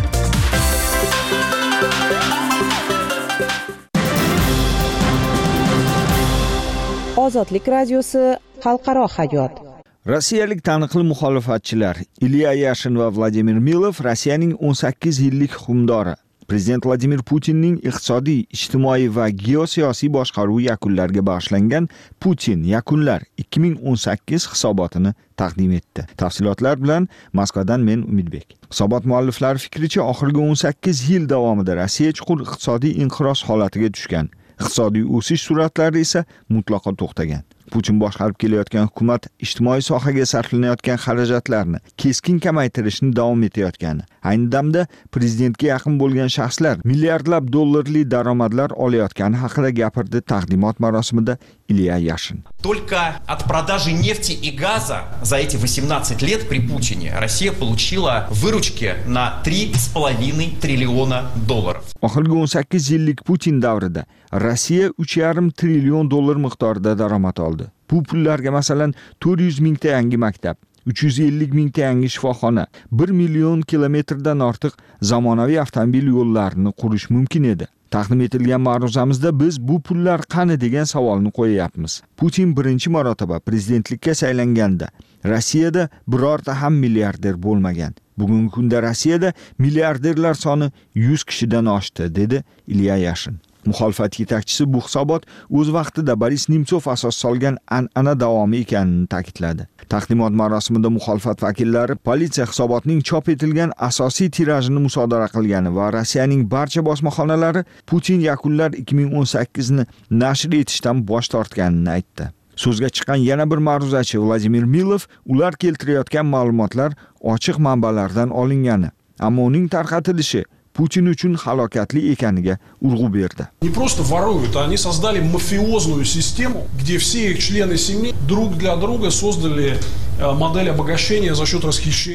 [SPEAKER 8] Ozodlik radiosi xalqaro hayot.
[SPEAKER 7] Rossiyalik taniqli muxolifatchilar Ilya Yashin va Vladimir Milov Rossiyaning o'n sakkiz yillik hukmdori Prezident Vladimir Putinning iqtisodiy, ijtimoiy va geosiyosiy boshqaruvi yakunlariga bag'ishlangan Putin yakunlar ikki ming o'n sakkiz hisobotini taqdim etdi. Tafsilotlar bilan Moskvadan men Umidbek. Hisobot mualliflari fikricha, oxirgi o'n sakkiz yil davomida Rossiya chuqur iqtisodiy inqiroz holatiga tushgan. Iqtisodiy o'sish sur'atlari esa mutlaqo to'xtagan. Putin boshqarib kelayotgan hukumat ijtimoiy sohaga sarflanayotgan xarajatlarni keskin kamaytirishni davom etayotgani. Ayni damda prezidentga yaqin bo'lgan shaxslar milliardlab dollarli daromadlar olayotgani haqida gapirdi taqdimot marosimida Ilya Yashin.
[SPEAKER 24] Только от продажи нефти и газа за эти восемнадцать лет при Путине Россия получила выручки на три с половиной триллиона долларов.
[SPEAKER 7] Oxirgi o'n sakkiz yillik Putin davrida Rossiya uch yarim trillion dollar miqdorida daromad oldi. Bu pullarga masalan to'rt yuz mingta yangi maktab, uch yuz ellik mingta yangi shifoxona, bir million kilometrdan ortiq zamonaviy avtomobil yo'llarini qurish mumkin edi. Taqdim etilgan ma'ruzamizda biz bu pullar qani degan savolni qo'yapmiz. Putin birinchi marotaba prezidentlikka saylanganda Rossiyada birorta ham milliarder bo'lmagan. Bugungi kunda Rossiyada milliarderlar soni yuz kishidan oshdi, dedi Ilya Yashin. Muxolifat yetakchisi bu hisobot o'z vaqtida Boris Nemtsov asos solgan an'ana davomi ekanini ta'kidladi. Taqdimot marosimida muxolifat vakillari politsiya hisobotning chop etilgan asosiy tirajini musodara qilgani va Rossiyaning barcha bosmaxonalari Putin yakunlar ikki ming o'n sakkiz ni nashr etishdan bosh tortganini aytdi. So'zga chiqqan yana bir ma'ruzachi Vladimir Milov ular keltirayotgan ma'lumotlar ochiq manbalardan olingani, ammo uning tarqatilishi Putin uchun halokatli ekaniga urg'u berdi.
[SPEAKER 25] Не просто воруют, они создали мафиозную систему, где все их члены семьи друг для друга создали модель обогащения за счет расхищения.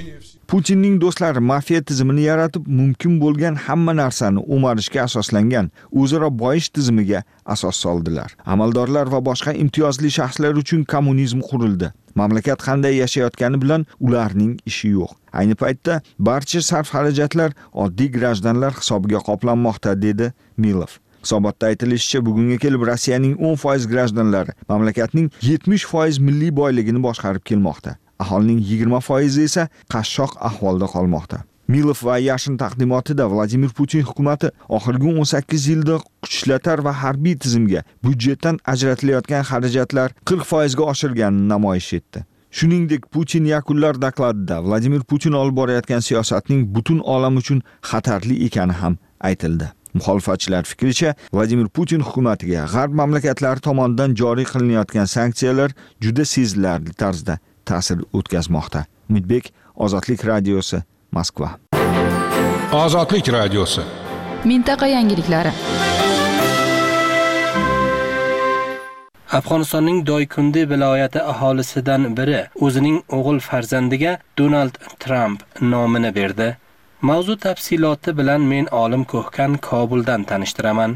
[SPEAKER 7] Putinning do'stlari mafiya tizimini yaratib, mumkin bo'lgan hamma narsani o'marishga asoslangan o'zaro boyish tizimiga asos soldilar. Amaldorlar va boshqa imtiyozli shaxslar uchun kommunizm qurildi. Mamlakat qanday yashayotgani bilan ularning ishi yo'q. Ayni paytda barcha sarf-xarajatlar oddiy grajdanlar hisobiga qoplanmoqda, dedi Milov. Hisobotda aytilishicha, bugunga kelib Rossiyaning o'n foiz grajdanlari mamlakatning yetmish foiz milliy boyligini boshqarib kelmoqda. Aholining yigirma foizi esa qashshoq ahvolda qolmoqda. Milov va Yashin taqdimotida Vladimir Putin hukumatı oxirgi o'n sakkiz yilda kuch ishlatar va harbiy tizimga byudjetdan ajratilayotgan xarajatlar qirq foizga oshirganini namoyish etdi. Shuningdek, Putin yakunlar dokladida Vladimir Putin olib borayotgan siyosatning butun olam uchun xatarli ekani ham aytildi. Muxolifatchilar fikricha, Vladimir Putin hukumatiga g'arb mamlakatlari tomonidan joriy qilinayotgan sanksiyalar juda sezilarli tarzda ta'sir o'tkazmoqda. Umidbek, Ozodlik radiosi, Moskva.
[SPEAKER 5] Ozodlik radiosi.
[SPEAKER 1] Mintaqa yangiliklari.
[SPEAKER 15] Afg'onistonning Doykundi viloyati aholisidan biri o'zining o'g'il farzandiga Donald Trump nomini berdi. Mavzu tafsiloti bilan men olim Ko'hkan Kobuldan tanishtiraman.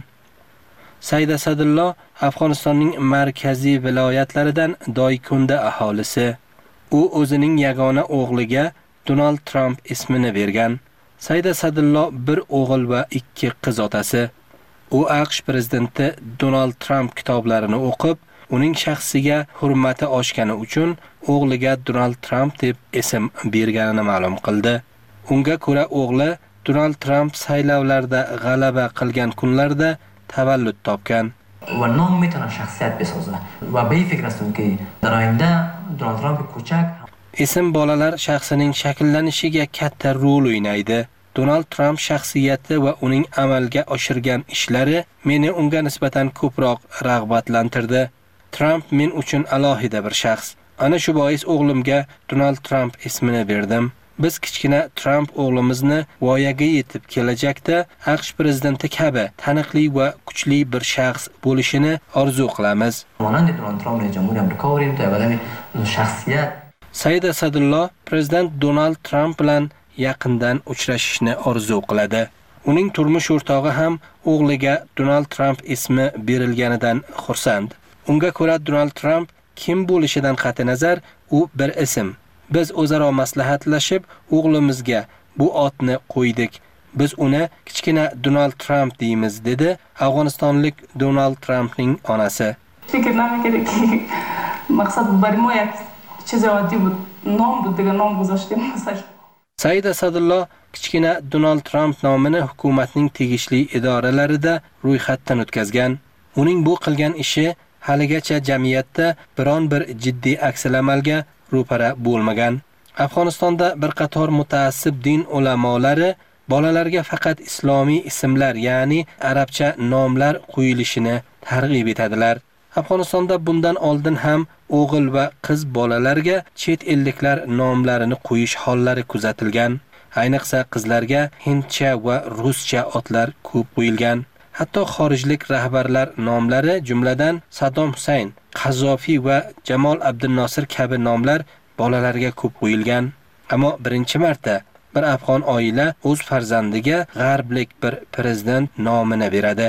[SPEAKER 15] Said Asadullo Afg'onistonning markaziy viloyatlaridan Doykundi aholisi. U o'zining yagona o'g'liga Donald Trump ismini bergan. Said Asadullo bir o'g'il va ikki qiz otasi. U AQSh prezidenti Donald Trump kitoblarini o'qib, uning shaxsiga hurmati oshgani uchun o'g'liga Donald Trump deb ism berganini ma'lum qildi. Unga ko'ra o'g'li Donald Trump saylovlarda g'alaba qilgan kunlarda tavallud topgan.
[SPEAKER 13] و نام میتونه شخصیت بسازه و به این فکر هستم که در آینده دونالد ترامپ کوچک
[SPEAKER 15] Ism bolalar shaxsining shakllanishiga katta rol o'ynaydi. Donald Trump shaxsiyati va uning amalga oshirgan ishlari meni unga nisbatan ko'proq rag'batlantirdi. Trump men uchun alohida bir shaxs. Ana shu bois o'g'limga Donald Trump ismini berdim. Biz kichkina Trump o'g'limizni voyaga yetib kelajakda AQSh prezidenti kabi taniqli va kuchli bir shaxs bo'lishini orzu qilamiz.
[SPEAKER 13] مانند دونالد ترامپ رئیس جمهور آمریکا وریم تا آدم shaxsiyat.
[SPEAKER 15] Said Asadullo prezident Donald Trump bilan yaqindan uchrashishni orzu qiladi. Uning turmush o'rtog'i ham o'g'liga Donald Trump ismi berilganidan xursand. Unga ko'ra Donald Trump kim bo'lishidan qat'i nazar u bir ism. Biz o'zaro maslahatlashib o'g'limizga bu otni qo'ydik. Biz uni kichkina Donald Trump deymiz, dedi Afg'onistonlik Donald Trumpning onasi.
[SPEAKER 14] فکر نمی‌کردم که مقصد برای ما یک چیز عادی بود. نام بود دیگه نام گذاشتیم مثلا.
[SPEAKER 15] Said Asadullo kichkina Donald Trump nomini hukumatning tegishli idoralarida ro'yxatdan o'tkazgan. Uning bu qilgan ishi haligacha jamiyatda biron bir jiddiy aksilamalga ro'para bo'lmagan. Afg'onistonda bir qator mutaassib din ulamolari bolalarga faqat islomiy ismlar, ya'ni arabcha nomlar qo'yilishini targ'ib etadilar. Afg'onistonda bundan oldin ham o'g'il va qiz bolalarga chet elliklar nomlarini qo'yish hollari kuzatilgan. Ayniqsa qizlarga hindcha va ruscha otlar ko'p qo'yilgan. Hatto xorijlik rahbarlar nomlari, jumladan Saddam Husayn, Qazofi va Jamol Abdulnosir kabi nomlar bolalarga ko'p qo'yilgan. Ammo birinchi marta bir afg'on oila o'z farzandiga g'arblik bir prezident nomini beradi.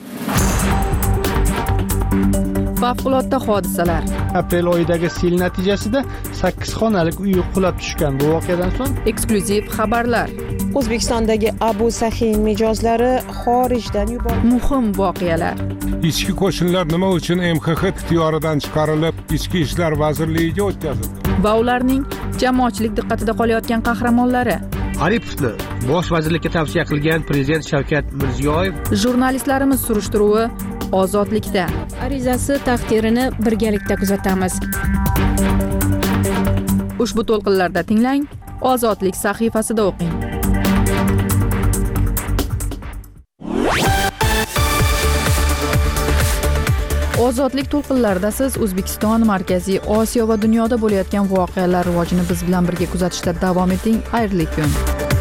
[SPEAKER 1] Favqulodda hodisalar.
[SPEAKER 17] Aprel oyidagi sel natijasida sakkiz xonalik uy qulab tushgan. Bu voqeadan so'ng
[SPEAKER 1] eksklyuziv xabarlar.
[SPEAKER 8] O'zbekistondagi Abu Sahin mijozlari xorijdan yuborildi.
[SPEAKER 1] Muhim voqealar.
[SPEAKER 5] Ichki qo'shinlar nima uchun M X X ixtiyoridan chiqarilib, Ichki ishlar vazirligiga o'tkazildi?
[SPEAKER 1] Va ularning jamoatchilik diqqatida qolayotgan qahramonlari.
[SPEAKER 17] Aripovni bosh vazirlikka tavsiya qilgan prezident Shavkat Mirziyoyev.
[SPEAKER 1] Jurnalistlarimiz surishtiruvi Ozodlikda.
[SPEAKER 4] Arizasi taqdirini birgalikda kuzatamiz.
[SPEAKER 1] Ushbu to'lqinlarda tinglang, Ozodlik sahifasida o'qing. Ozodlik to'lqinlarida siz O'zbekiston, Markaziy Osiyo va dunyoda bo'layotgan voqealar rivojini biz bilan birga kuzatishda davom eting. Xayrli kun.